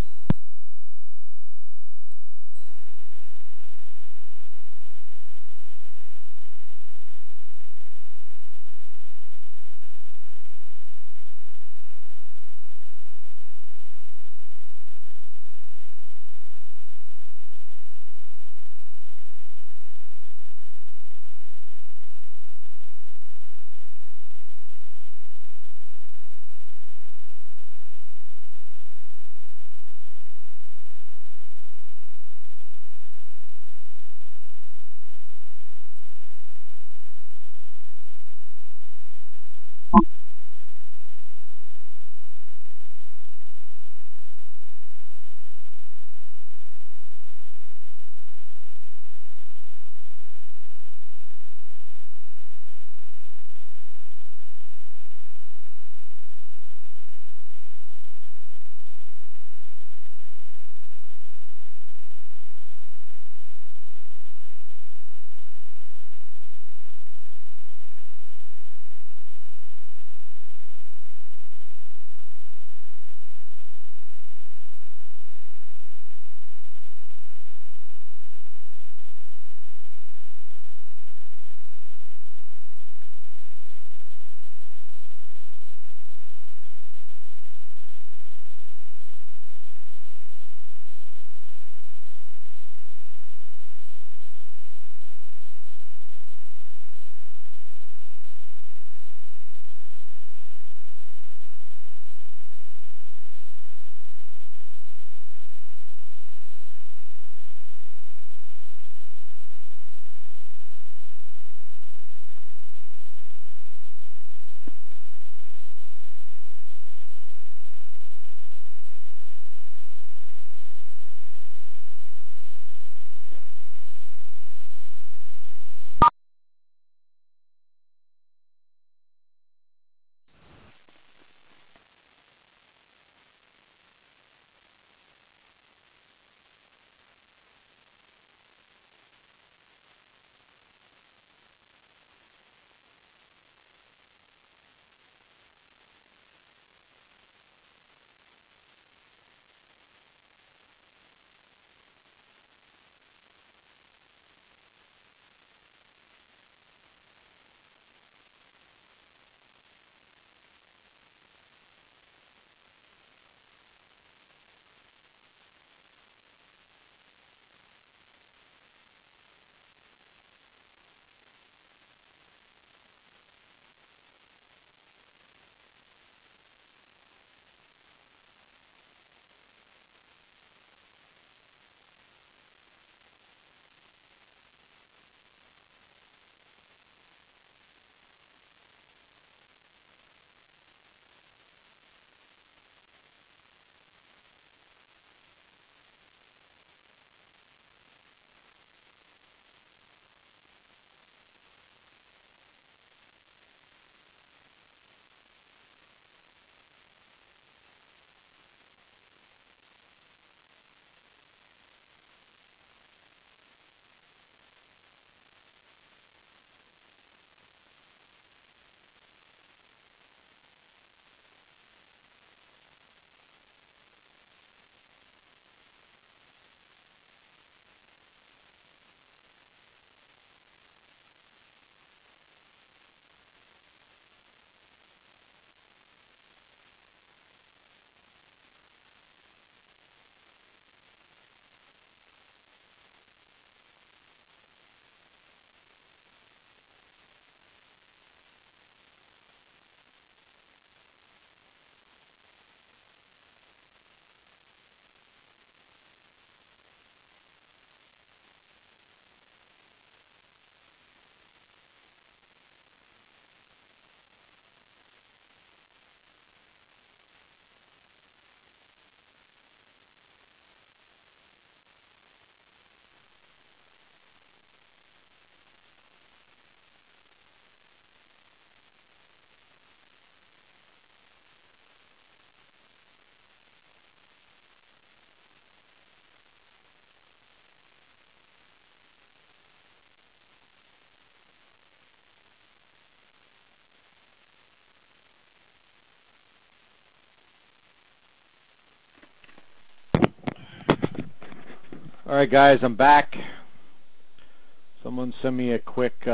All right, guys, I'm back. Someone send me a quick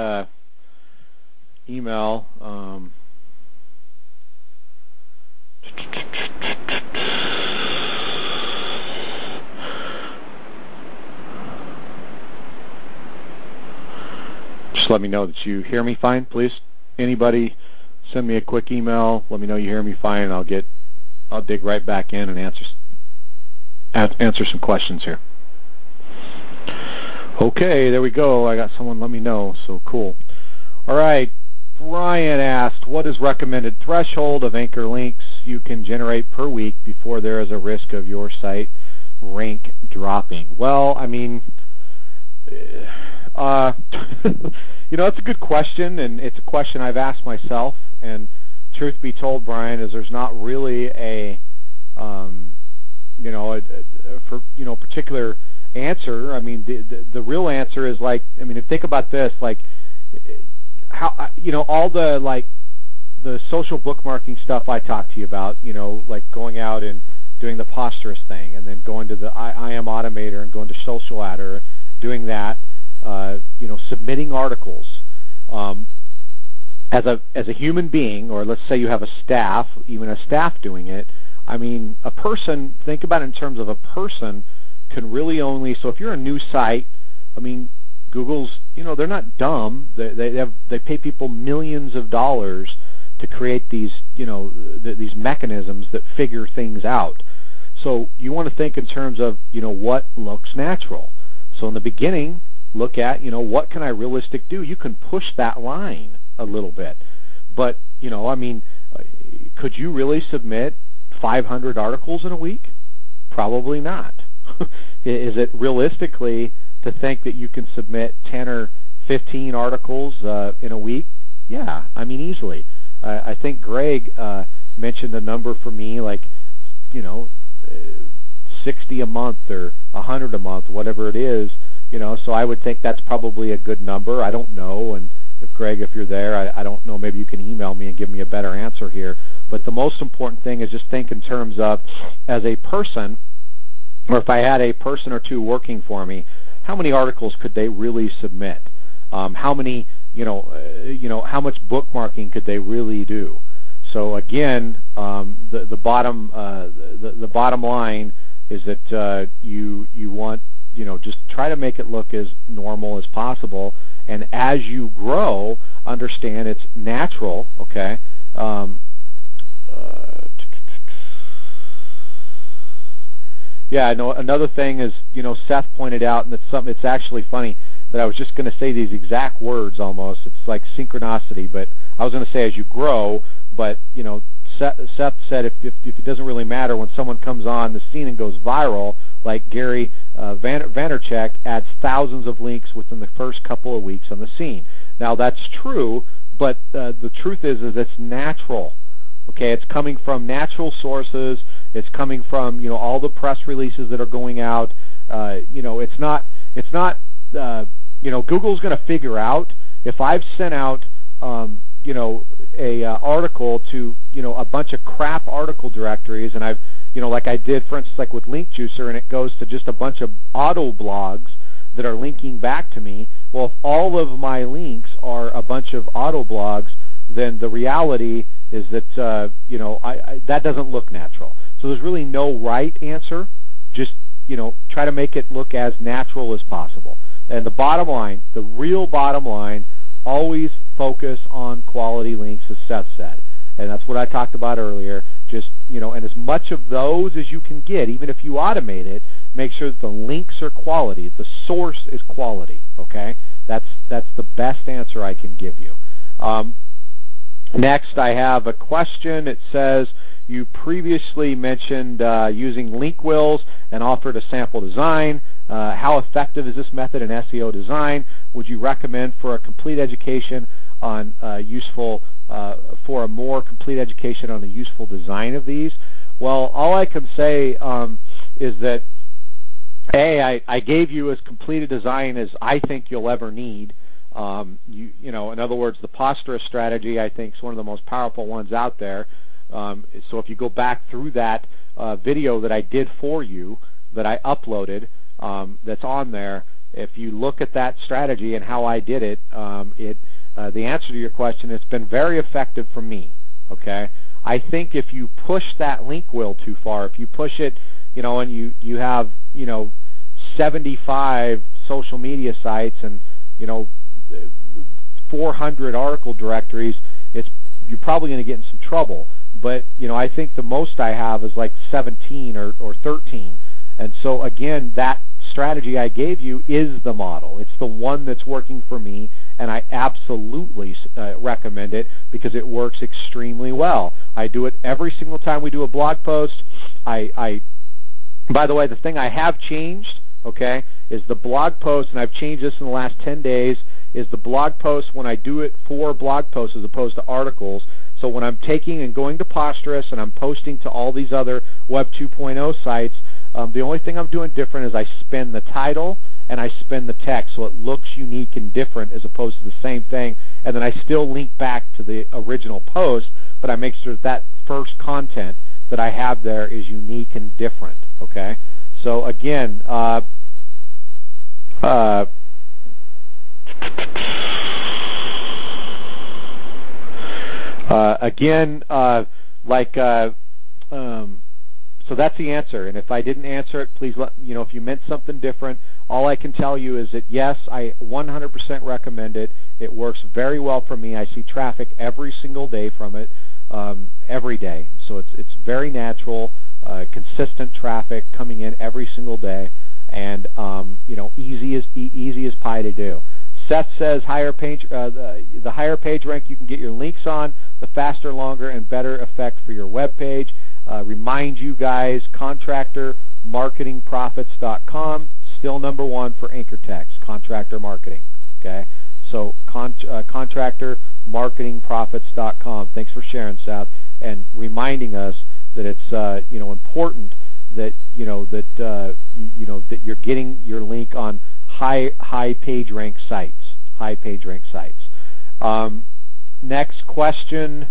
email. Just let me know that you hear me fine, please. Anybody send me a quick email. Let me know you hear me fine, and I'll dig right back in and answer some questions here. Okay, there we go. I got someone let me know, so cool. All right, Brian asked, what is recommended threshold of anchor links you can generate per week before there is a risk of your site rank dropping? Well, I mean, that's a good question, and it's a question I've asked myself. And truth be told, Brian, is there's not really a particular answer. I mean, the real answer is think about this, how all the social bookmarking stuff I talked to you about, like going out and doing the Posterous thing, and then going to the I Am Automator and going to Social Adder, doing that, submitting articles. As a human being, or let's say you have a staff, even a staff doing it, I mean, a person, think about it in terms of a person can really only, so if you're a new site, I mean, Google's, they're not dumb. They pay people millions of dollars to create these, these mechanisms that figure things out. So you want to think in terms of, what looks natural. So in the beginning, look at, what can I realistic do? You can push that line a little bit. But, could you really submit 500 articles in a week? Probably not. Is it realistically to think that you can submit 10 or 15 articles in a week? Yeah, easily. I think Greg mentioned a number for me, 60 a month or 100 a month, whatever it is, so I would think that's probably a good number. I don't know, and if Greg, if you're there, I don't know, maybe you can email me and give me a better answer here. But the most important thing is just think in terms of, as a person, or if I had a person or two working for me, how many articles could they really submit? How many, how much bookmarking could they really do? So again, the bottom line is that you want, just try to make it look as normal as possible. And as you grow, understand it's natural. Okay. Yeah, no, another thing is, Seth pointed out, and it's actually funny that I was just going to say these exact words almost. It's like synchronicity, but I was going to say as you grow, but, Seth said if it doesn't really matter when someone comes on the scene and goes viral, like Gary Vaynerchuk adds thousands of links within the first couple of weeks on the scene. Now, that's true, but the truth is it's natural. Okay, it's coming from natural sources. It's coming from all the press releases that are going out. It's not. Google's going to figure out if I've sent out a article to a bunch of crap article directories, and I've like I did, for instance, like with Link Juicer, and it goes to just a bunch of auto blogs that are linking back to me. Well, if all of my links are a bunch of auto blogs, then the reality is that that doesn't look natural. So there's really no right answer. Just try to make it look as natural as possible. And the bottom line, the real bottom line, always focus on quality links, as Seth said. And that's what I talked about earlier. Just, and as much of those as you can get, even if you automate it, make sure that the links are quality. The source is quality, okay? That's the best answer I can give you. Next, I have a question. It says, you previously mentioned using link wills and offered a sample design. How effective is this method in SEO design? Would you recommend for a complete education on for a more complete education on the useful design of these? Well, all I can say is that, I gave you as complete a design as I think you'll ever need. In other words, the Posterous strategy, I think, is one of the most powerful ones out there. So if you go back through that video that I did for you, that I uploaded, that's on there. If you look at that strategy and how I did it, the answer to your question, it's been very effective for me. Okay, I think if you push that link wheel too far, if you push it, and you have 75 social media sites and 400 article directories, you're probably going to get in some trouble. But I think the most I have is like 17 or 13. And so again, that strategy I gave you is the model. It's the one that's working for me, and I absolutely recommend it because it works extremely well. I do it every single time we do a blog post. By the way, the thing I have changed, okay, is the blog post, and I've changed this in the last 10 days, is the blog post when I do it for blog posts as opposed to articles. So when I'm taking and going to Posterous and I'm posting to all these other Web 2.0 sites, the only thing I'm doing different is I spin the title and I spin the text so it looks unique and different as opposed to the same thing. And then I still link back to the original post, but I make sure that first content that I have there is unique and different. Okay? So again, so that's the answer. And if I didn't answer it, please let if you meant something different. All I can tell you is that yes, I 100% recommend it. It works very well for me. I see traffic every single day from it, every day. So it's very natural, consistent traffic coming in every single day, and easy as pie to do. Seth says the higher page rank you can get your links on, the faster, longer, and better effect for your web page. Remind you guys, contractormarketingprofits.com, still number one for anchor text, contractor marketing. Okay, so contractormarketingprofits.com. Thanks for sharing, Seth, and reminding us that it's important that that you're getting your link on high page rank sites. High page rank sites. Next question.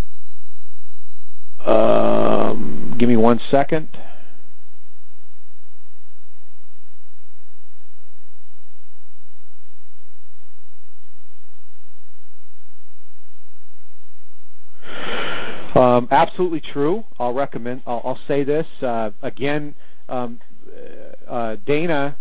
Give me 1 second. Absolutely true. I'll say this again. Dana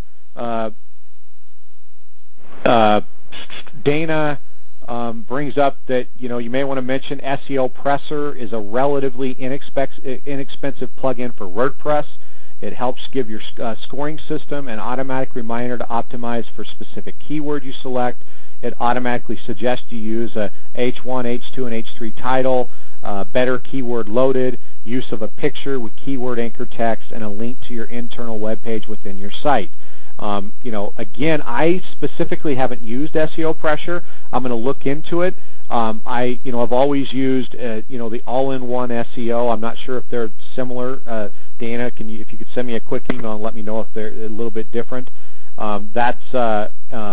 brings up that you may want to mention SEO Presser is a relatively inexpensive plugin for WordPress. It helps give your scoring system an automatic reminder to optimize for specific keyword you select. It automatically suggests you use a H1, H2, and H3 title, better keyword loaded, use of a picture with keyword anchor text, and a link to your internal web page within your site. Again, I specifically haven't used SEO Pressure. I'm going to look into it. I've always used, the all-in-one SEO. I'm not sure if they're similar. Dana, if you could send me a quick email and let me know if they're a little bit different. That's Seth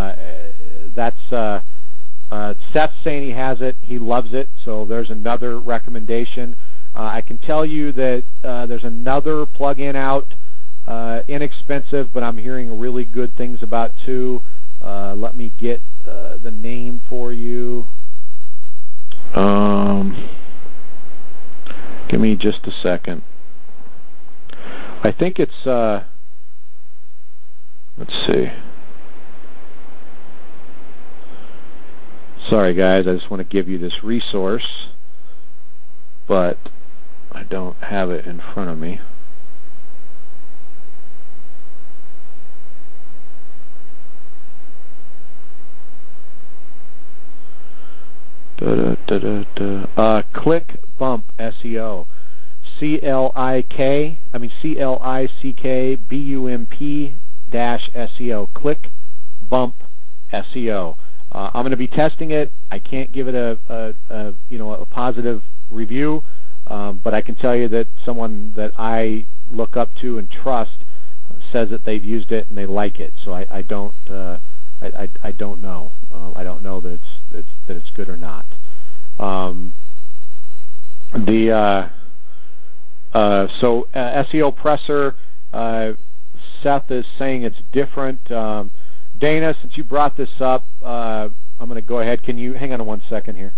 saying he has it. He loves it. So there's another recommendation. I can tell you that there's another plugin out, inexpensive, but I'm hearing really good things about too. Let me get the name for you. Give me just a second. I think it's, let's see. Sorry guys, I just want to give you this resource, but I don't have it in front of me. ClickBump SEO. ClickBump-SEO. ClickBump SEO. I'm going to be testing it. I can't give it a positive review, but I can tell you that someone that I look up to and trust says that they've used it and they like it. So I don't know. I don't know that it's good or not. SEO Presser. Seth is saying it's different. Dana, since you brought this up, I'm going to go ahead. Can you hang on 1 second here?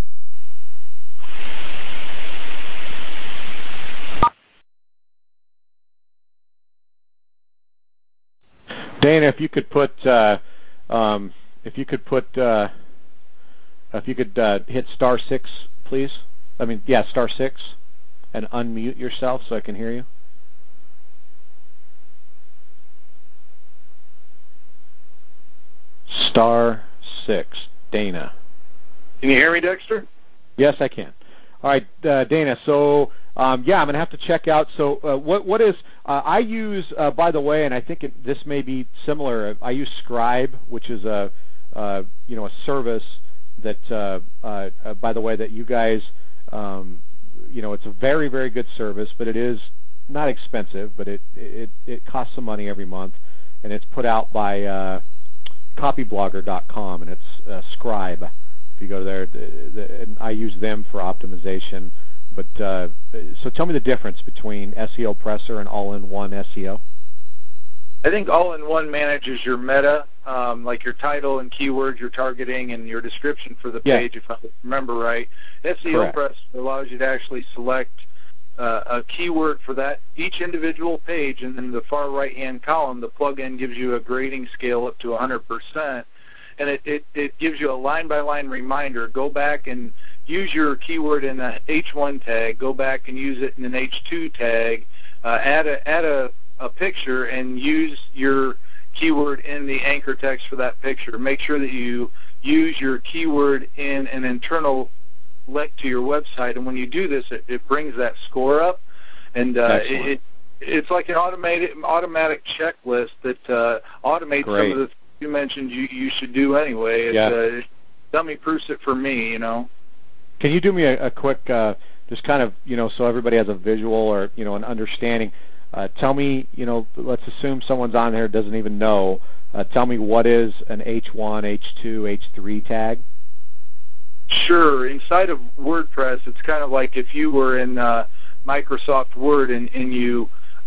Dana, if you could hit *6, please. *6, and unmute yourself so I can hear you. *6, Dana. Can you hear me, Dexter? Yes, I can. All right, Dana. So, I'm going to have to check out. So, what is? I use, by the way, and I think this may be similar. I use Scribe, which is a service that, by the way, that you guys, it's a very, very good service, but it is not expensive, but it costs some money every month, and it's put out by copyblogger.com, and it's Scribe. If you go there, and I use them for optimization. But so tell me the difference between SEO Presser and All-in-One SEO. I think All-in-One manages your meta, like your title and keywords, your targeting, and your description for the page, if I remember right. SEO Presser allows you to actually select a keyword for that each individual page, and then in the far right-hand column, the plugin gives you a grading scale up to 100%, and it gives you a line-by-line reminder. Go back and use your keyword in the H1 tag. Go back and use it in an H2 tag. Add a picture and use your keyword in the anchor text for that picture. Make sure that you use your keyword in an internal link to your website, and when you do this, it brings that score up, and it's like an automatic checklist that automates some of the things you mentioned you should do anyway. It dummy proofs it for me, Can you do me a quick, just kind of, so everybody has a visual or, an understanding. Tell me, let's assume someone's on there doesn't even know. Tell me what is an H1, H2, H3 tag? Sure. Inside of WordPress, it's kind of like if you were in Microsoft Word and you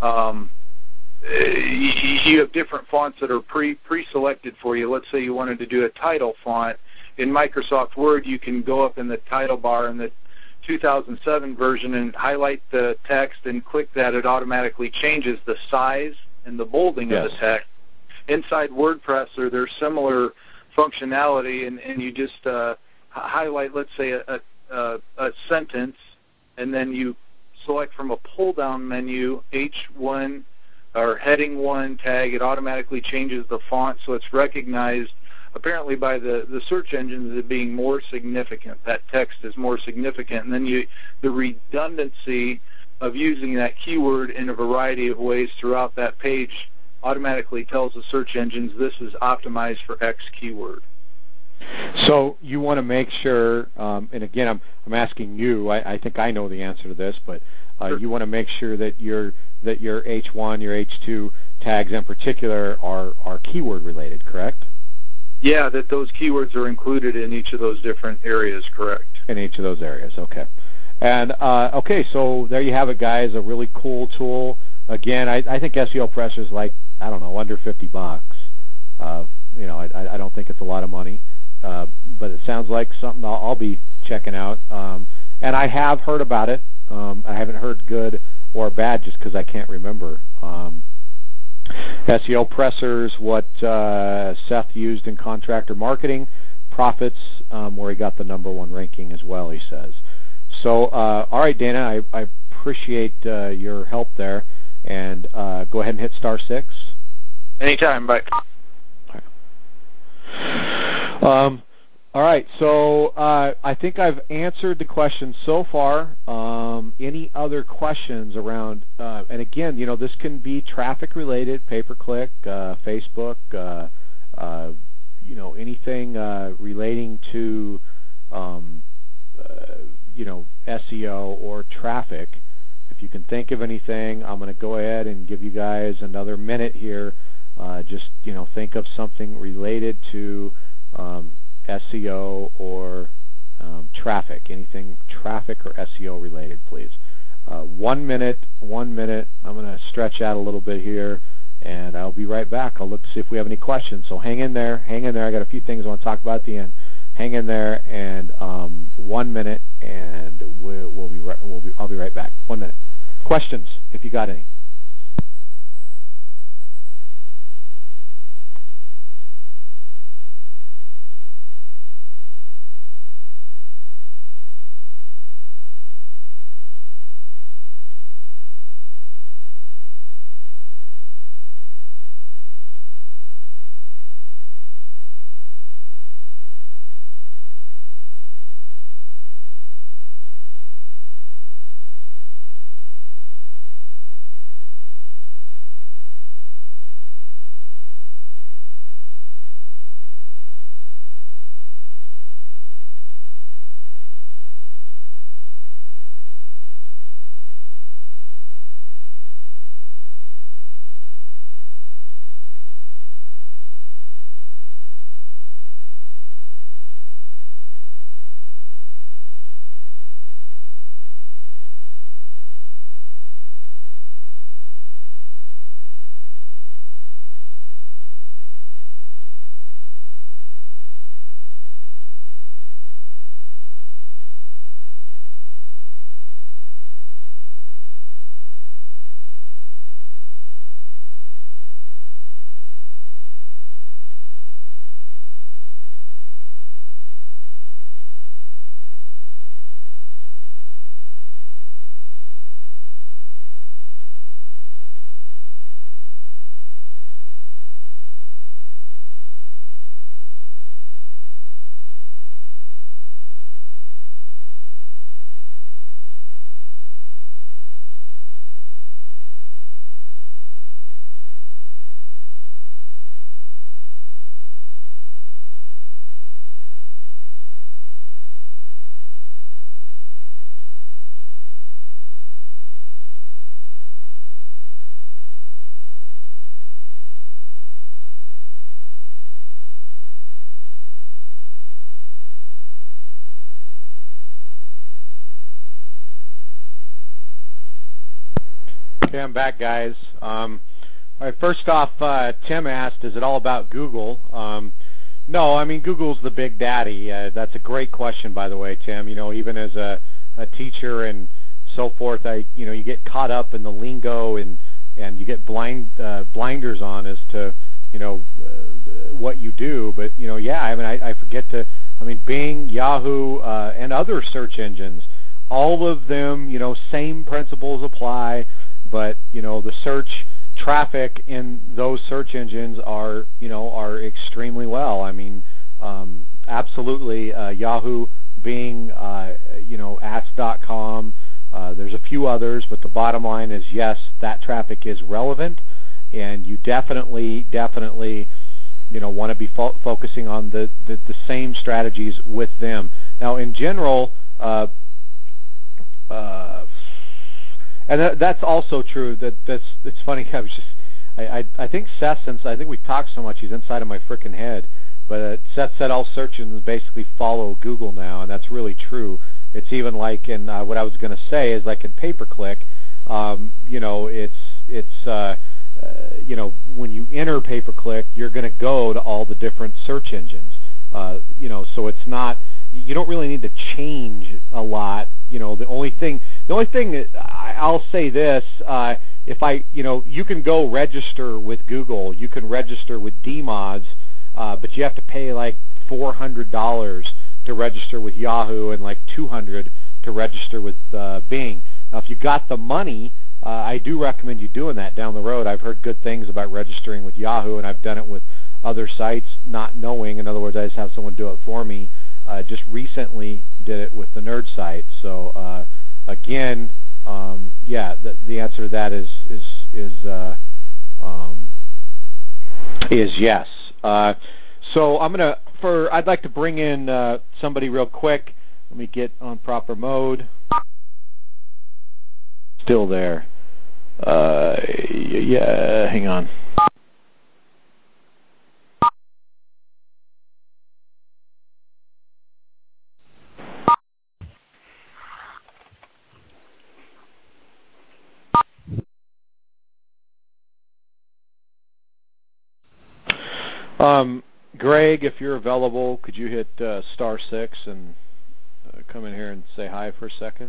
have different fonts that are pre-selected for you. Let's say you wanted to do a title font. In Microsoft Word, you can go up in the title bar in the 2007 version and highlight the text and click that. It automatically changes the size and the bolding of the text. Inside WordPress, there's similar functionality, and you just highlight, let's say, a sentence, and then you select from a pull-down menu H1 or heading 1 tag. It automatically changes the font, so it's recognized apparently by the search engines as being more significant. That text is more significant. And then the redundancy of using that keyword in a variety of ways throughout that page automatically tells the search engines this is optimized for X keyword. So you want to make sure, and again, I'm asking you. I think I know the answer to this, but you want to make sure that your H1, your H2 tags in particular are keyword related, correct? Yeah, that those keywords are included in each of those different areas, correct. In each of those areas, okay. And, okay, so there you have it, guys, a really cool tool. Again, I think SEO Presser is like, I don't know, under $50. I don't think it's a lot of money, but it sounds like something I'll be checking out. And I have heard about it. I haven't heard good or bad just because I can't remember. SEO Presser's what Seth used in contractor marketing, profits, where he got the #1 ranking as well, he says. So, all right, Dana, I appreciate your help there, and go ahead and hit *6. Anytime, bye. All right, so I think I've answered the question so far. Any other questions around, and again, this can be traffic related, pay-per-click, Facebook, anything relating to, SEO or traffic. If you can think of anything, I'm going to go ahead and give you guys another minute here. Just, think of something related to SEO or traffic, anything traffic or SEO related, please. 1 minute. I'm going to stretch out a little bit here, and I'll be right back. I'll look to see if we have any questions. So hang in there. Hang in there. I got a few things I want to talk about at the end. Hang in there, and 1 minute, and I'll be right back. 1 minute. Questions, if you got any. Okay, I'm back, guys. All right, first off, Tim asked, is it all about Google? No, I mean, Google's the big daddy. That's a great question, by the way, Tim. You know, even as a teacher and so forth, you get caught up in the lingo and you get blinders on as to, what you do. But, yeah, I mean, I forget to, I mean, Bing, Yahoo, and other search engines, all of them, same principles apply, but, the search traffic in those search engines are extremely well. I mean, absolutely, Yahoo, Bing, Ask.com. There's a few others, but the bottom line is yes, that traffic is relevant, and you definitely, want to be focusing on the same strategies with them. Now, in general, and that's also true. It's funny. I think Seth, since I think we talked so much, he's inside of my frickin' head. But Seth said all search engines basically follow Google now, and that's really true. It's even like in what I was going to say is like in pay-per-click. When you enter pay-per-click, you're going to go to all the different search engines. So it's not. You don't really need to change a lot. The only thing that I'll say this, you can go register with Google, you can register with DMods, but you have to pay like $400 to register with Yahoo and like $200 to register with Bing. Now, if you got the money, I do recommend you doing that down the road. I've heard good things about registering with Yahoo, and I've done it with other sites, not knowing. In other words, I just have someone do it for me. Just recently did it with the Nerd site. So again, the answer to that is yes. So I'd like to bring in somebody real quick. Let me get on proper mode. Still there. Yeah, hang on. Greg, if you're available, could you hit *6 and come in here and say hi for a second?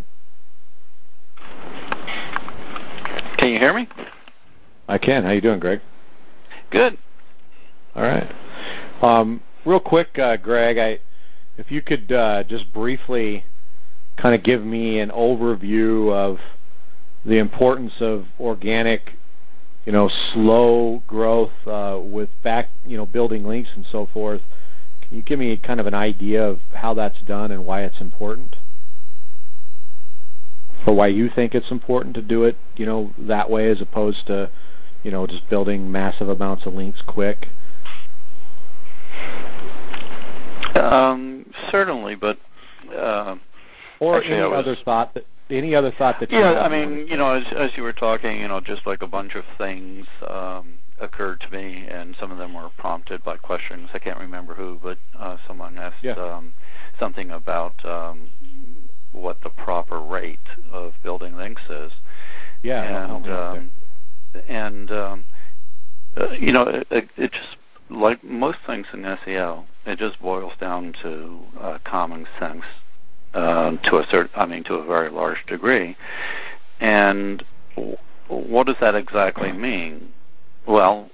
Can you hear me? I can. How you doing, Greg? Good. All right. Real quick, Greg, if you could just briefly kind of give me an overview of the importance of organic, slow growth with building links and so forth. Can you give me kind of an idea of how that's done and why it's important? Or why you think it's important to do it, that way as opposed to, just building massive amounts of links quick? Certainly, but or actually, any other thought that yeah, I mean, as you were talking, just like a bunch of things occurred to me, and some of them were prompted by questions. I can't remember who, but someone asked something about what the proper rate of building links is. Yeah, it just, like most things in SEO, it just boils down to common sense to a very large degree. And what does that exactly mean? Well,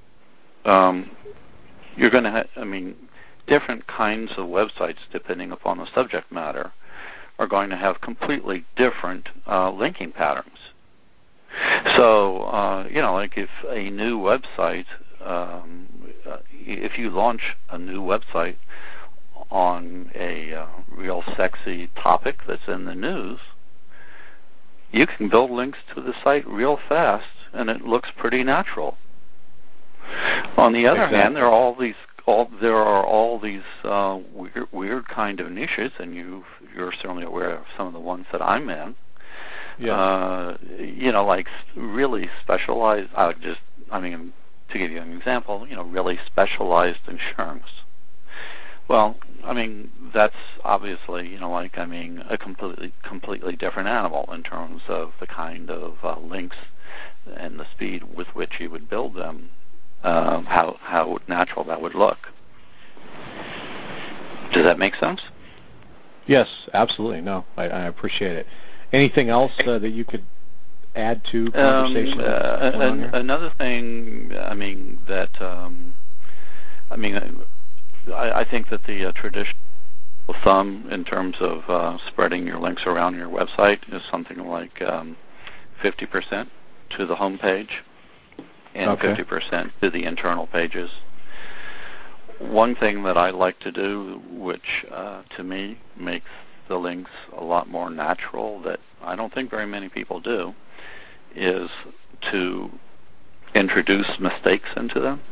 you're going to different kinds of websites, depending upon the subject matter, are going to have completely different linking patterns. So, like if a new website, if you launch a new website on a real sexy topic that's in the news, you can build links to the site real fast, and it looks pretty natural. On the other hand, there are all these weird kind of niches, and you're certainly aware of some of the ones that I'm in. Yeah. Like really specialized. To give you an example, really specialized insurance. Well, that's obviously, a completely different animal in terms of the kind of links and the speed with which you would build them, how natural that would look. Does that make sense? Yes, absolutely. No, I appreciate it. Anything else that you could add to conversation? Another thing, I think that the traditional thumb in terms of spreading your links around your website is something like 50% to the home page and 50% to the internal pages. One thing that I like to do, which to me makes the links a lot more natural, that I don't think very many people do, is to introduce mistakes into them.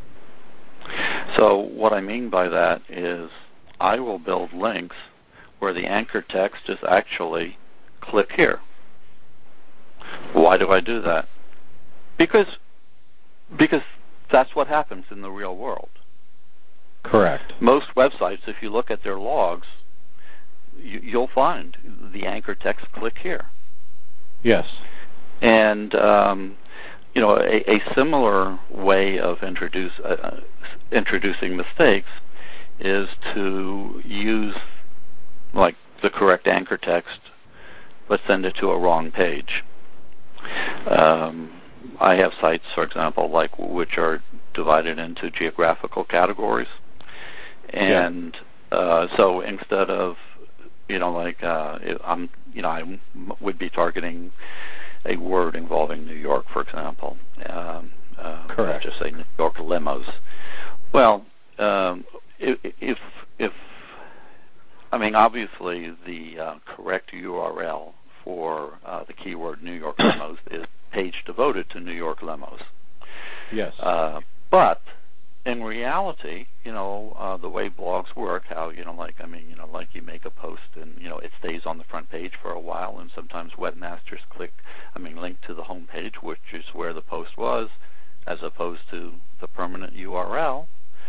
So what I mean by that is I will build links where the anchor text is actually click here. Why do I do that? Because that's what happens in the real world. Correct. Most websites, if you look at their logs, you'll find the anchor text click here. Yes. And a similar way of introducing mistakes is to use like the correct anchor text, but send it to a wrong page. I have sites, for example, which are divided into geographical categories, and so instead of I would be targeting a word involving New York, for example. Correct. Let's just say New York limos. Well, obviously the correct URL for the keyword New York limos is page devoted to New York limos. Yes. But in reality, the way blogs work, how, like you make a post and, it stays on the front page for a while, and sometimes webmasters link to the home page, which is where the post was, as opposed to the permanent URL.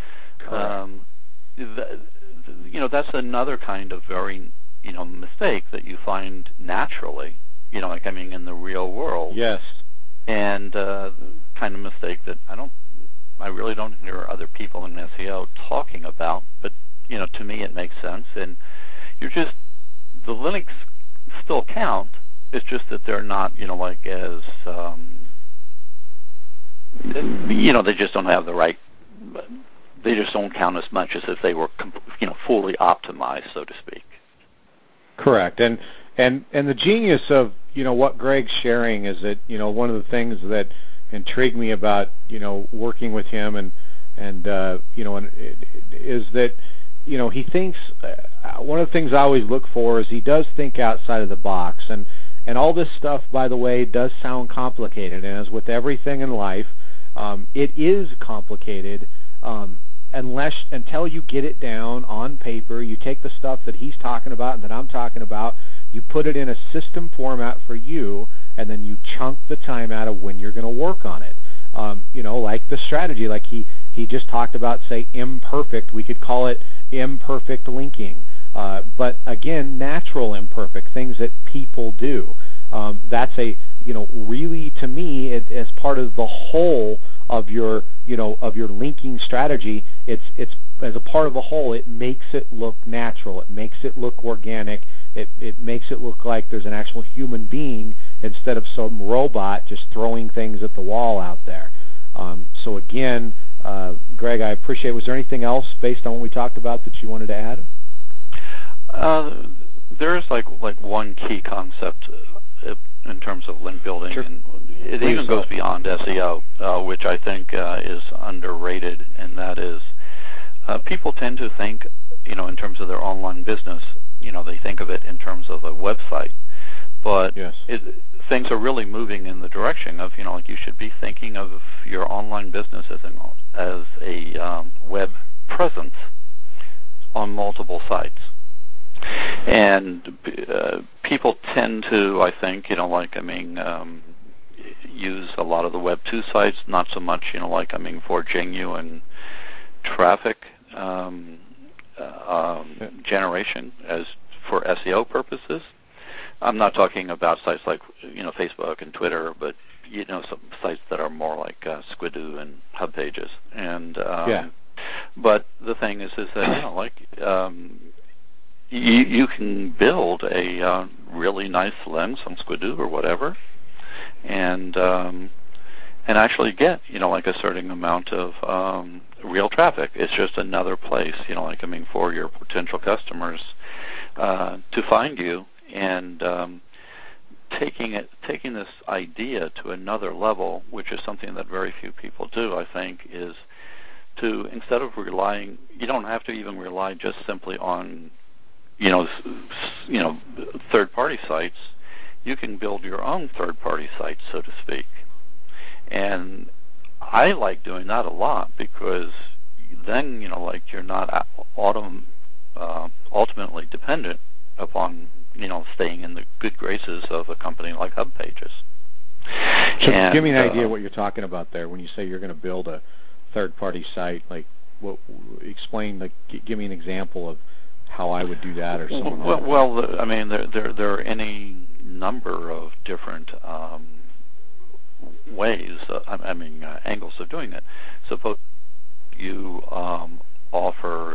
That's another kind of very, mistake that you find naturally, in the real world. Yes. And kind of mistake that I I really don't hear other people in SEO talking about, but, to me it makes sense. And the links still count. It's just that they're not, as, they just don't have the right, they just don't count as much as if they were, fully optimized, so to speak. Correct. And the genius of, what Greg's sharing is that, one of the things that intrigued me about, working with him and is that, he thinks, one of the things I always look for is he does think outside of the box. And all this stuff, by the way, does sound complicated. And as with everything in life, it is complicated until you get it down on paper. You take the stuff that he's talking about and that I'm talking about, you put it in a system format for you, and then you chunk the time out of when you're going to work on it. Like the strategy, like he just talked about, say, imperfect. We could call it imperfect linking. But again, natural imperfect, things that people do. That's really, to me, as part of the whole of your linking strategy, it's as a part of the whole, it makes it look natural. It makes it look organic. It makes it look like there's an actual human being instead of some robot just throwing things at the wall out there. So again, Greg, I appreciate it. Was there anything else based on what we talked about that you wanted to add? There's like one key concept in terms of link building, sure. And it even goes beyond SEO, which I think is underrated, and that is people tend to think, in terms of their online business, they think of it in terms of a website, but yes. Things are really moving in the direction of, you should be thinking of your online business as a web presence on multiple sites. And people tend to, I think, use a lot of the Web 2 sites, not so much, for genuine traffic generation as for SEO purposes. I'm not talking about sites like, Facebook and Twitter, but, some sites that are more like Squidoo and Hub Pages. And but the thing is that, you can build a really nice lens on Squidoo or whatever, and actually get a certain amount of real traffic. It's just another place for your potential customers to find you, and taking this idea to another level, which is something that very few people do, I think, is to, instead of relying, you don't have to even rely just simply on third-party sites. You can build your own third-party sites, so to speak. And I like doing that a lot, because then, you're not ultimately dependent upon, staying in the good graces of a company like Hub Pages. So give me an idea what you're talking about there when you say you're going to build a third-party site. Like, give me an example of how I would do that, or someone. Well, there are any number of different ways. Angles of doing it. Suppose you offer,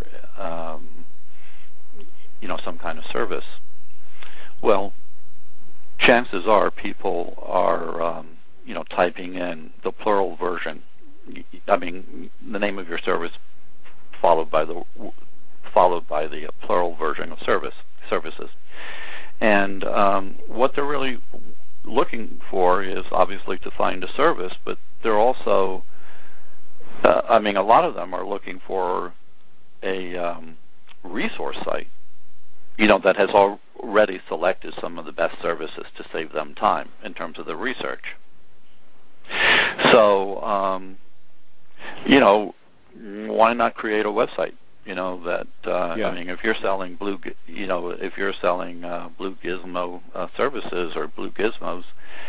some kind of service. Well, chances are people are, typing in the plural version. The name of your service followed by the plural version of services. And what they're really looking for is obviously to find a service, but they're also, a lot of them are looking for a resource site, that has already selected some of the best services to save them time in terms of the research. So, why not create a website? If you're selling Blue Gizmo services or Blue Gizmos,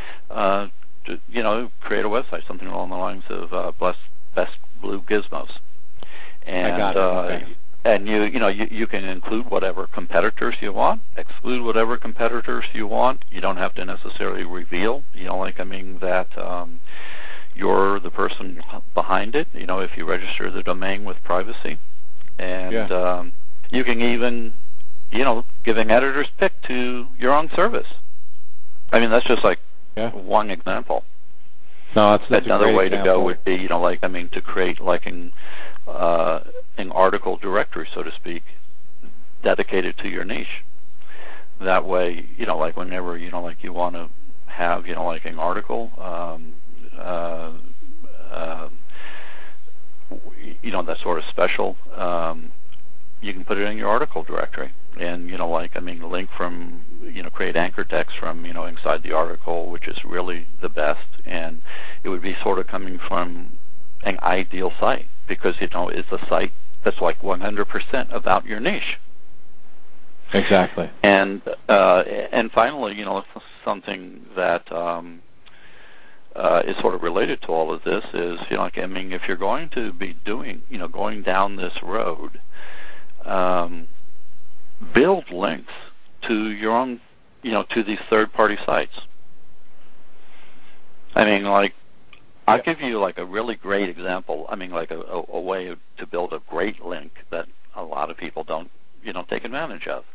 create a website, something along the lines of Best Blue Gizmos. And I got it. Okay. And you can include whatever competitors you want, exclude whatever competitors you want. You don't have to necessarily reveal, that you're the person behind behind it, if you register the domain with privacy. And you can even, give an editor's pick to your own service. I mean, that's just like one example. No, that's another way example. To go would be, to create like an article directory, so to speak, dedicated to your niche. That way, whenever, you want to have, an article, that's sort of special, you can put it in your article directory. And, link from, create anchor text from, inside the article, which is really the best. And it would be sort of coming from an ideal site because, it's a site that's like 100% about your niche. Exactly. And finally, something that is sort of related to all of this is, if you're going to be doing, going down this road, build links to your own, to these third-party sites. I mean, I'll give you a really great example. I mean, a way to build a great link that a lot of people don't, take advantage of.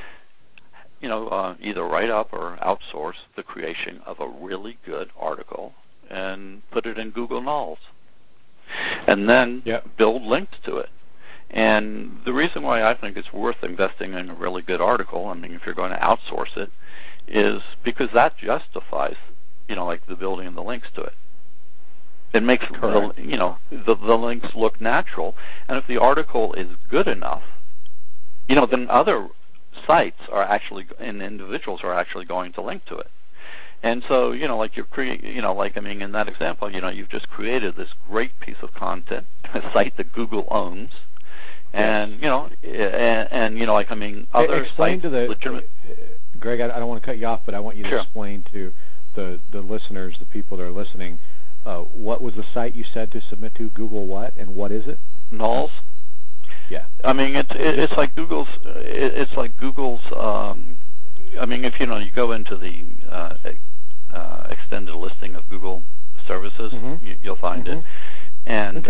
Either write up or outsource the creation of a really good article and put it in Google Nulls. And then build links to it. And the reason why I think it's worth investing in a really good article, I mean, if you're going to outsource it, is because that justifies, the building and the links to it. It makes, the links look natural. And if the article is good enough, then other sites are actually, and individuals are actually going to link to it. And so, you're creating, in that example, you've just created this great piece of content, a site that Google owns. And, other explain sites, to the, legitimate. Greg, I don't want to cut you off, but I want you to explain to the listeners, the people that are listening, what was the site you said to submit to? Google what, and what is it? Nulls. Yeah. I mean, it's like Google's, if you go into the extended listing of Google services, you'll find it. And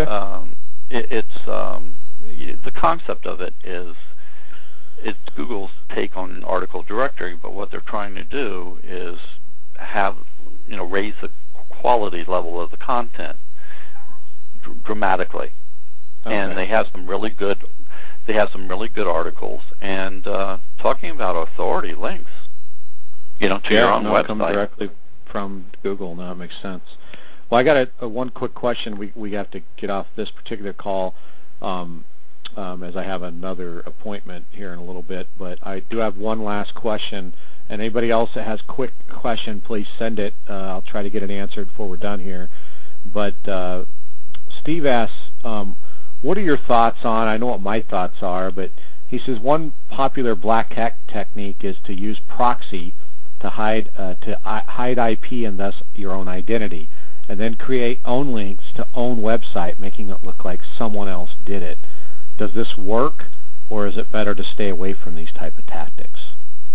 the concept of it is it's Google's take on an article directory, but what they're trying to do is have, raise the quality level of the content dramatically. Okay. And they have some really good articles and talking about authority links, to your own website. Come directly from Google. Now it makes sense. Well, I got a one quick question. We have to get off this particular call as I have another appointment here in a little bit. But I do have one last question. And anybody else that has a quick question, please send it. I'll try to get it answered before we're done here. But Steve asks, what are your thoughts on, I know what my thoughts are, but he says one popular black hat technique is to use proxy to hide IP and thus your own identity, and then create own links to own website, making it look like someone else did it. Does this work, or is it better to stay away from these type of tactics?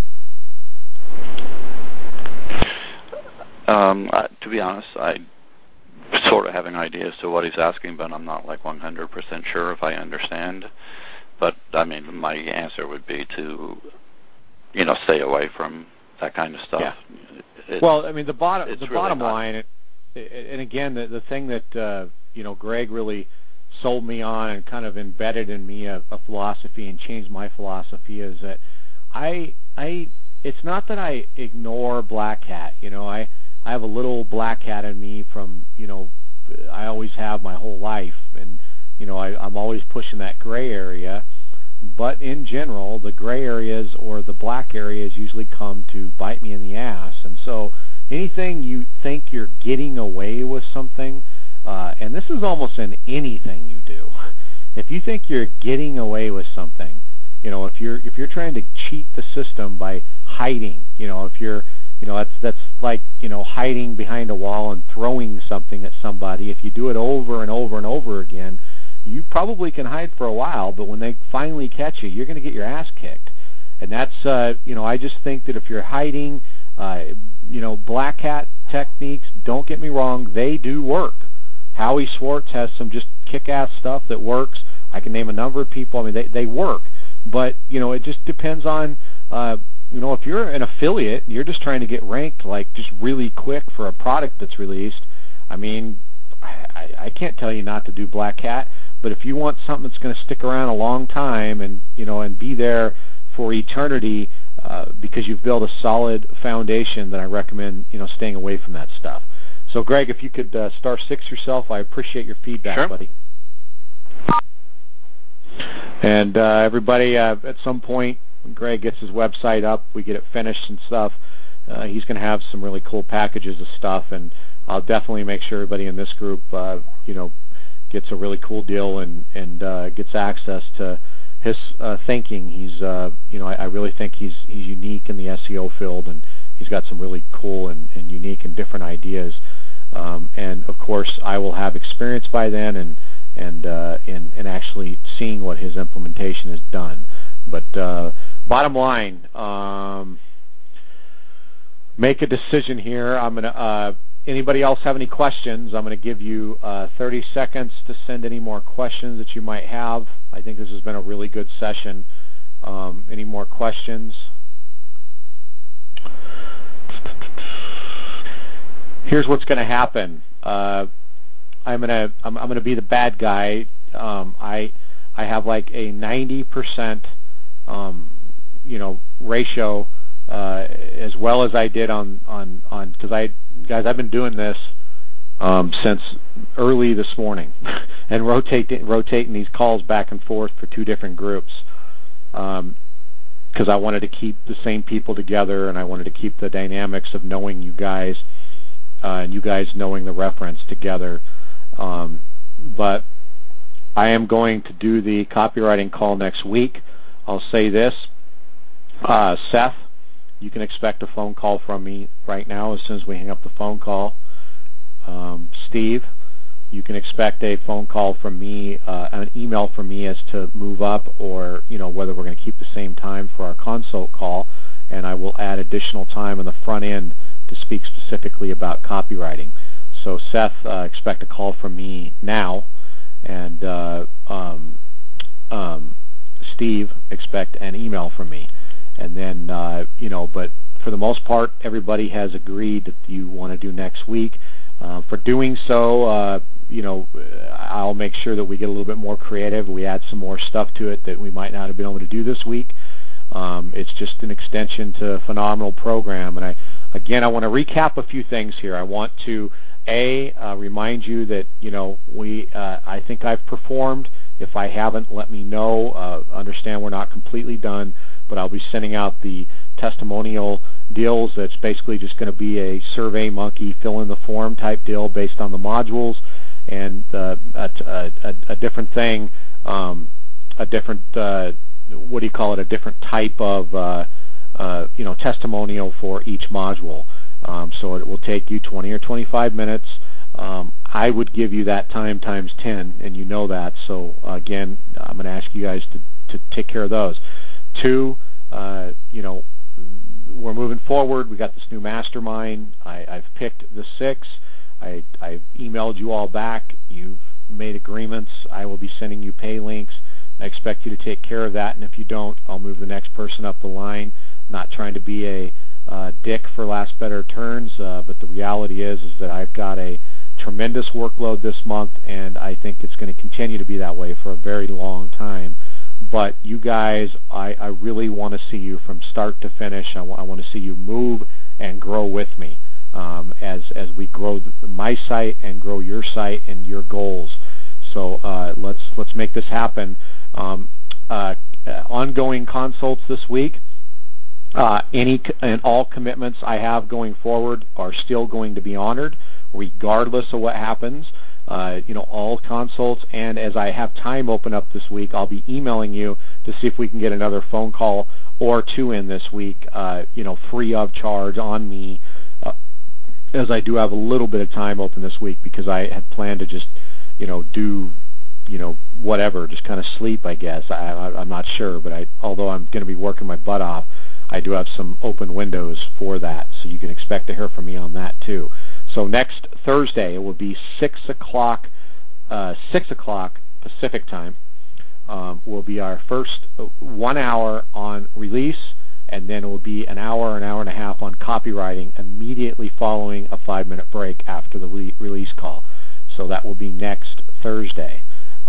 To be honest, I sort of have an idea as to what he's asking, but I'm not 100% sure if I understand. But I mean, my answer would be to, stay away from that kind of stuff. Yeah. Well, I mean, the bottom line, and again, the thing that Greg really sold me on and kind of embedded in me a philosophy and changed my philosophy is that it's not that I ignore black hat. I have a little black hat in me from, I always have my whole life, and, I'm always pushing that gray area. But in general, the gray areas or the black areas usually come to bite me in the ass. And so anything you think you're getting away with something, and this is almost in anything you do, if you think you're getting away with something, if you're trying to cheat the system by hiding, if you're that's like, hiding behind a wall and throwing something at somebody. If you do it over and over and over again, you probably can hide for a while, but when they finally catch you, you're going to get your ass kicked. And that's, I just think that if you're hiding, black hat techniques, don't get me wrong, they do work. Howie Swartz has some just kick-ass stuff that works. I can name a number of people. I mean, they work. But, it just depends on, if you're an affiliate and you're just trying to get ranked like just really quick for a product that's released, I mean, I can't tell you not to do Black Hat. But if you want something that's going to stick around a long time and, and be there for eternity because you've built a solid foundation, then I recommend, staying away from that stuff. So, Greg, if you could star 6 yourself, I appreciate your feedback, sure, buddy. And everybody, at some point, when Greg gets his website up, we get it finished and stuff, he's going to have some really cool packages of stuff, and I'll definitely make sure everybody in this group, gets a really cool deal and gets access to his thinking. He's, I really think he's unique in the SEO field, and he's got some really cool and unique and different ideas. And of course, I will have experience by then and actually seeing what his implementation has done. But bottom line, make a decision here. I'm gonna. Anybody else have any questions? I'm going to give you 30 seconds to send any more questions that you might have. I think this has been a really good session. Any more questions? Here's what's going to happen. I'm going to be the bad guy. I have like a 90% ratio as well as I did on because Guys, I've been doing this since early this morning and rotating these calls back and forth for 2 different groups because I wanted to keep the same people together and I wanted to keep the dynamics of knowing you guys and you guys knowing the reference together. But I am going to do the copywriting call next week. I'll say this, Seth, you can expect a phone call from me right now as soon as we hang up the phone call. Steve, you can expect a phone call from me, an email from me as to move up or, whether we're going to keep the same time for our consult call. And I will add additional time on the front end to speak specifically about copywriting. So Seth, expect a call from me now. And Steve, expect an email from me. And then, but for the most part, everybody has agreed that you want to do next week. For doing so, I'll make sure that we get a little bit more creative. We add some more stuff to it that we might not have been able to do this week. It's just an extension to a phenomenal program. And I want to recap a few things here. I want to, remind you that, I think I've performed. If I haven't, let me know. Understand we're not completely done, but I'll be sending out the testimonial deals. That's basically just going to be a Survey Monkey fill in the form type deal based on the modules, and a different thing, a different a different type of testimonial for each module. So it will take you 20 or 25 minutes. I would give you that time times 10, and you know that. So again, I'm going to ask you guys to take care of those. 2, we're moving forward. We got this new mastermind. I've picked the 6. I've emailed you all back. You've made agreements. I will be sending you pay links. I expect you to take care of that, and if you don't, I'll move the next person up the line. Not trying to be a dick for last better turns, but the reality is that I've got a tremendous workload this month, and I think it's going to continue to be that way for a very long time. But you guys, I really want to see you from start to finish. I want to see you move and grow with me as we grow my site and grow your site and your goals. So let's make this happen. Ongoing consults this week. Any and all commitments I have going forward are still going to be honored, regardless of what happens. All consults, and as I have time open up this week, I'll be emailing you to see if we can get another phone call or 2 in this week, free of charge on me, as I do have a little bit of time open this week because I had planned to just, do, whatever, just kind of sleep, I guess. I'm not sure, but although I'm going to be working my butt off, I do have some open windows for that, so you can expect to hear from me on that too. So next Thursday, it will be 6 o'clock Pacific time. Will be our first 1 hour on release, and then it will be an hour and a half on copywriting immediately following a 5-minute break after the release call. So that will be next Thursday.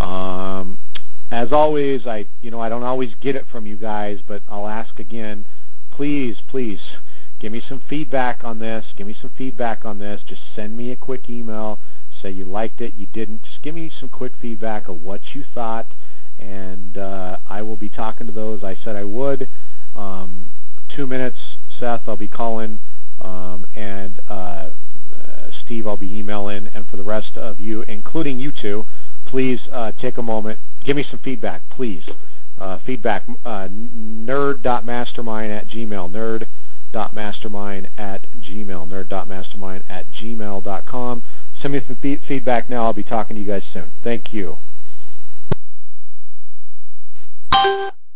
As always, I don't always get it from you guys, but I'll ask again. Please give me some feedback on this. Just send me a quick email. Say you liked it, you didn't. Just give me some quick feedback of what you thought, and I will be talking to those. I said I would. 2 minutes, Seth, I'll be calling, and Steve, I'll be emailing, and for the rest of you, including you two, please take a moment. Give me some feedback, please. Feedback, nerd.mastermind@gmail.com, nerd.mastermind@gmail.com. Send me some feedback now. I'll be talking to you guys soon. Thank you.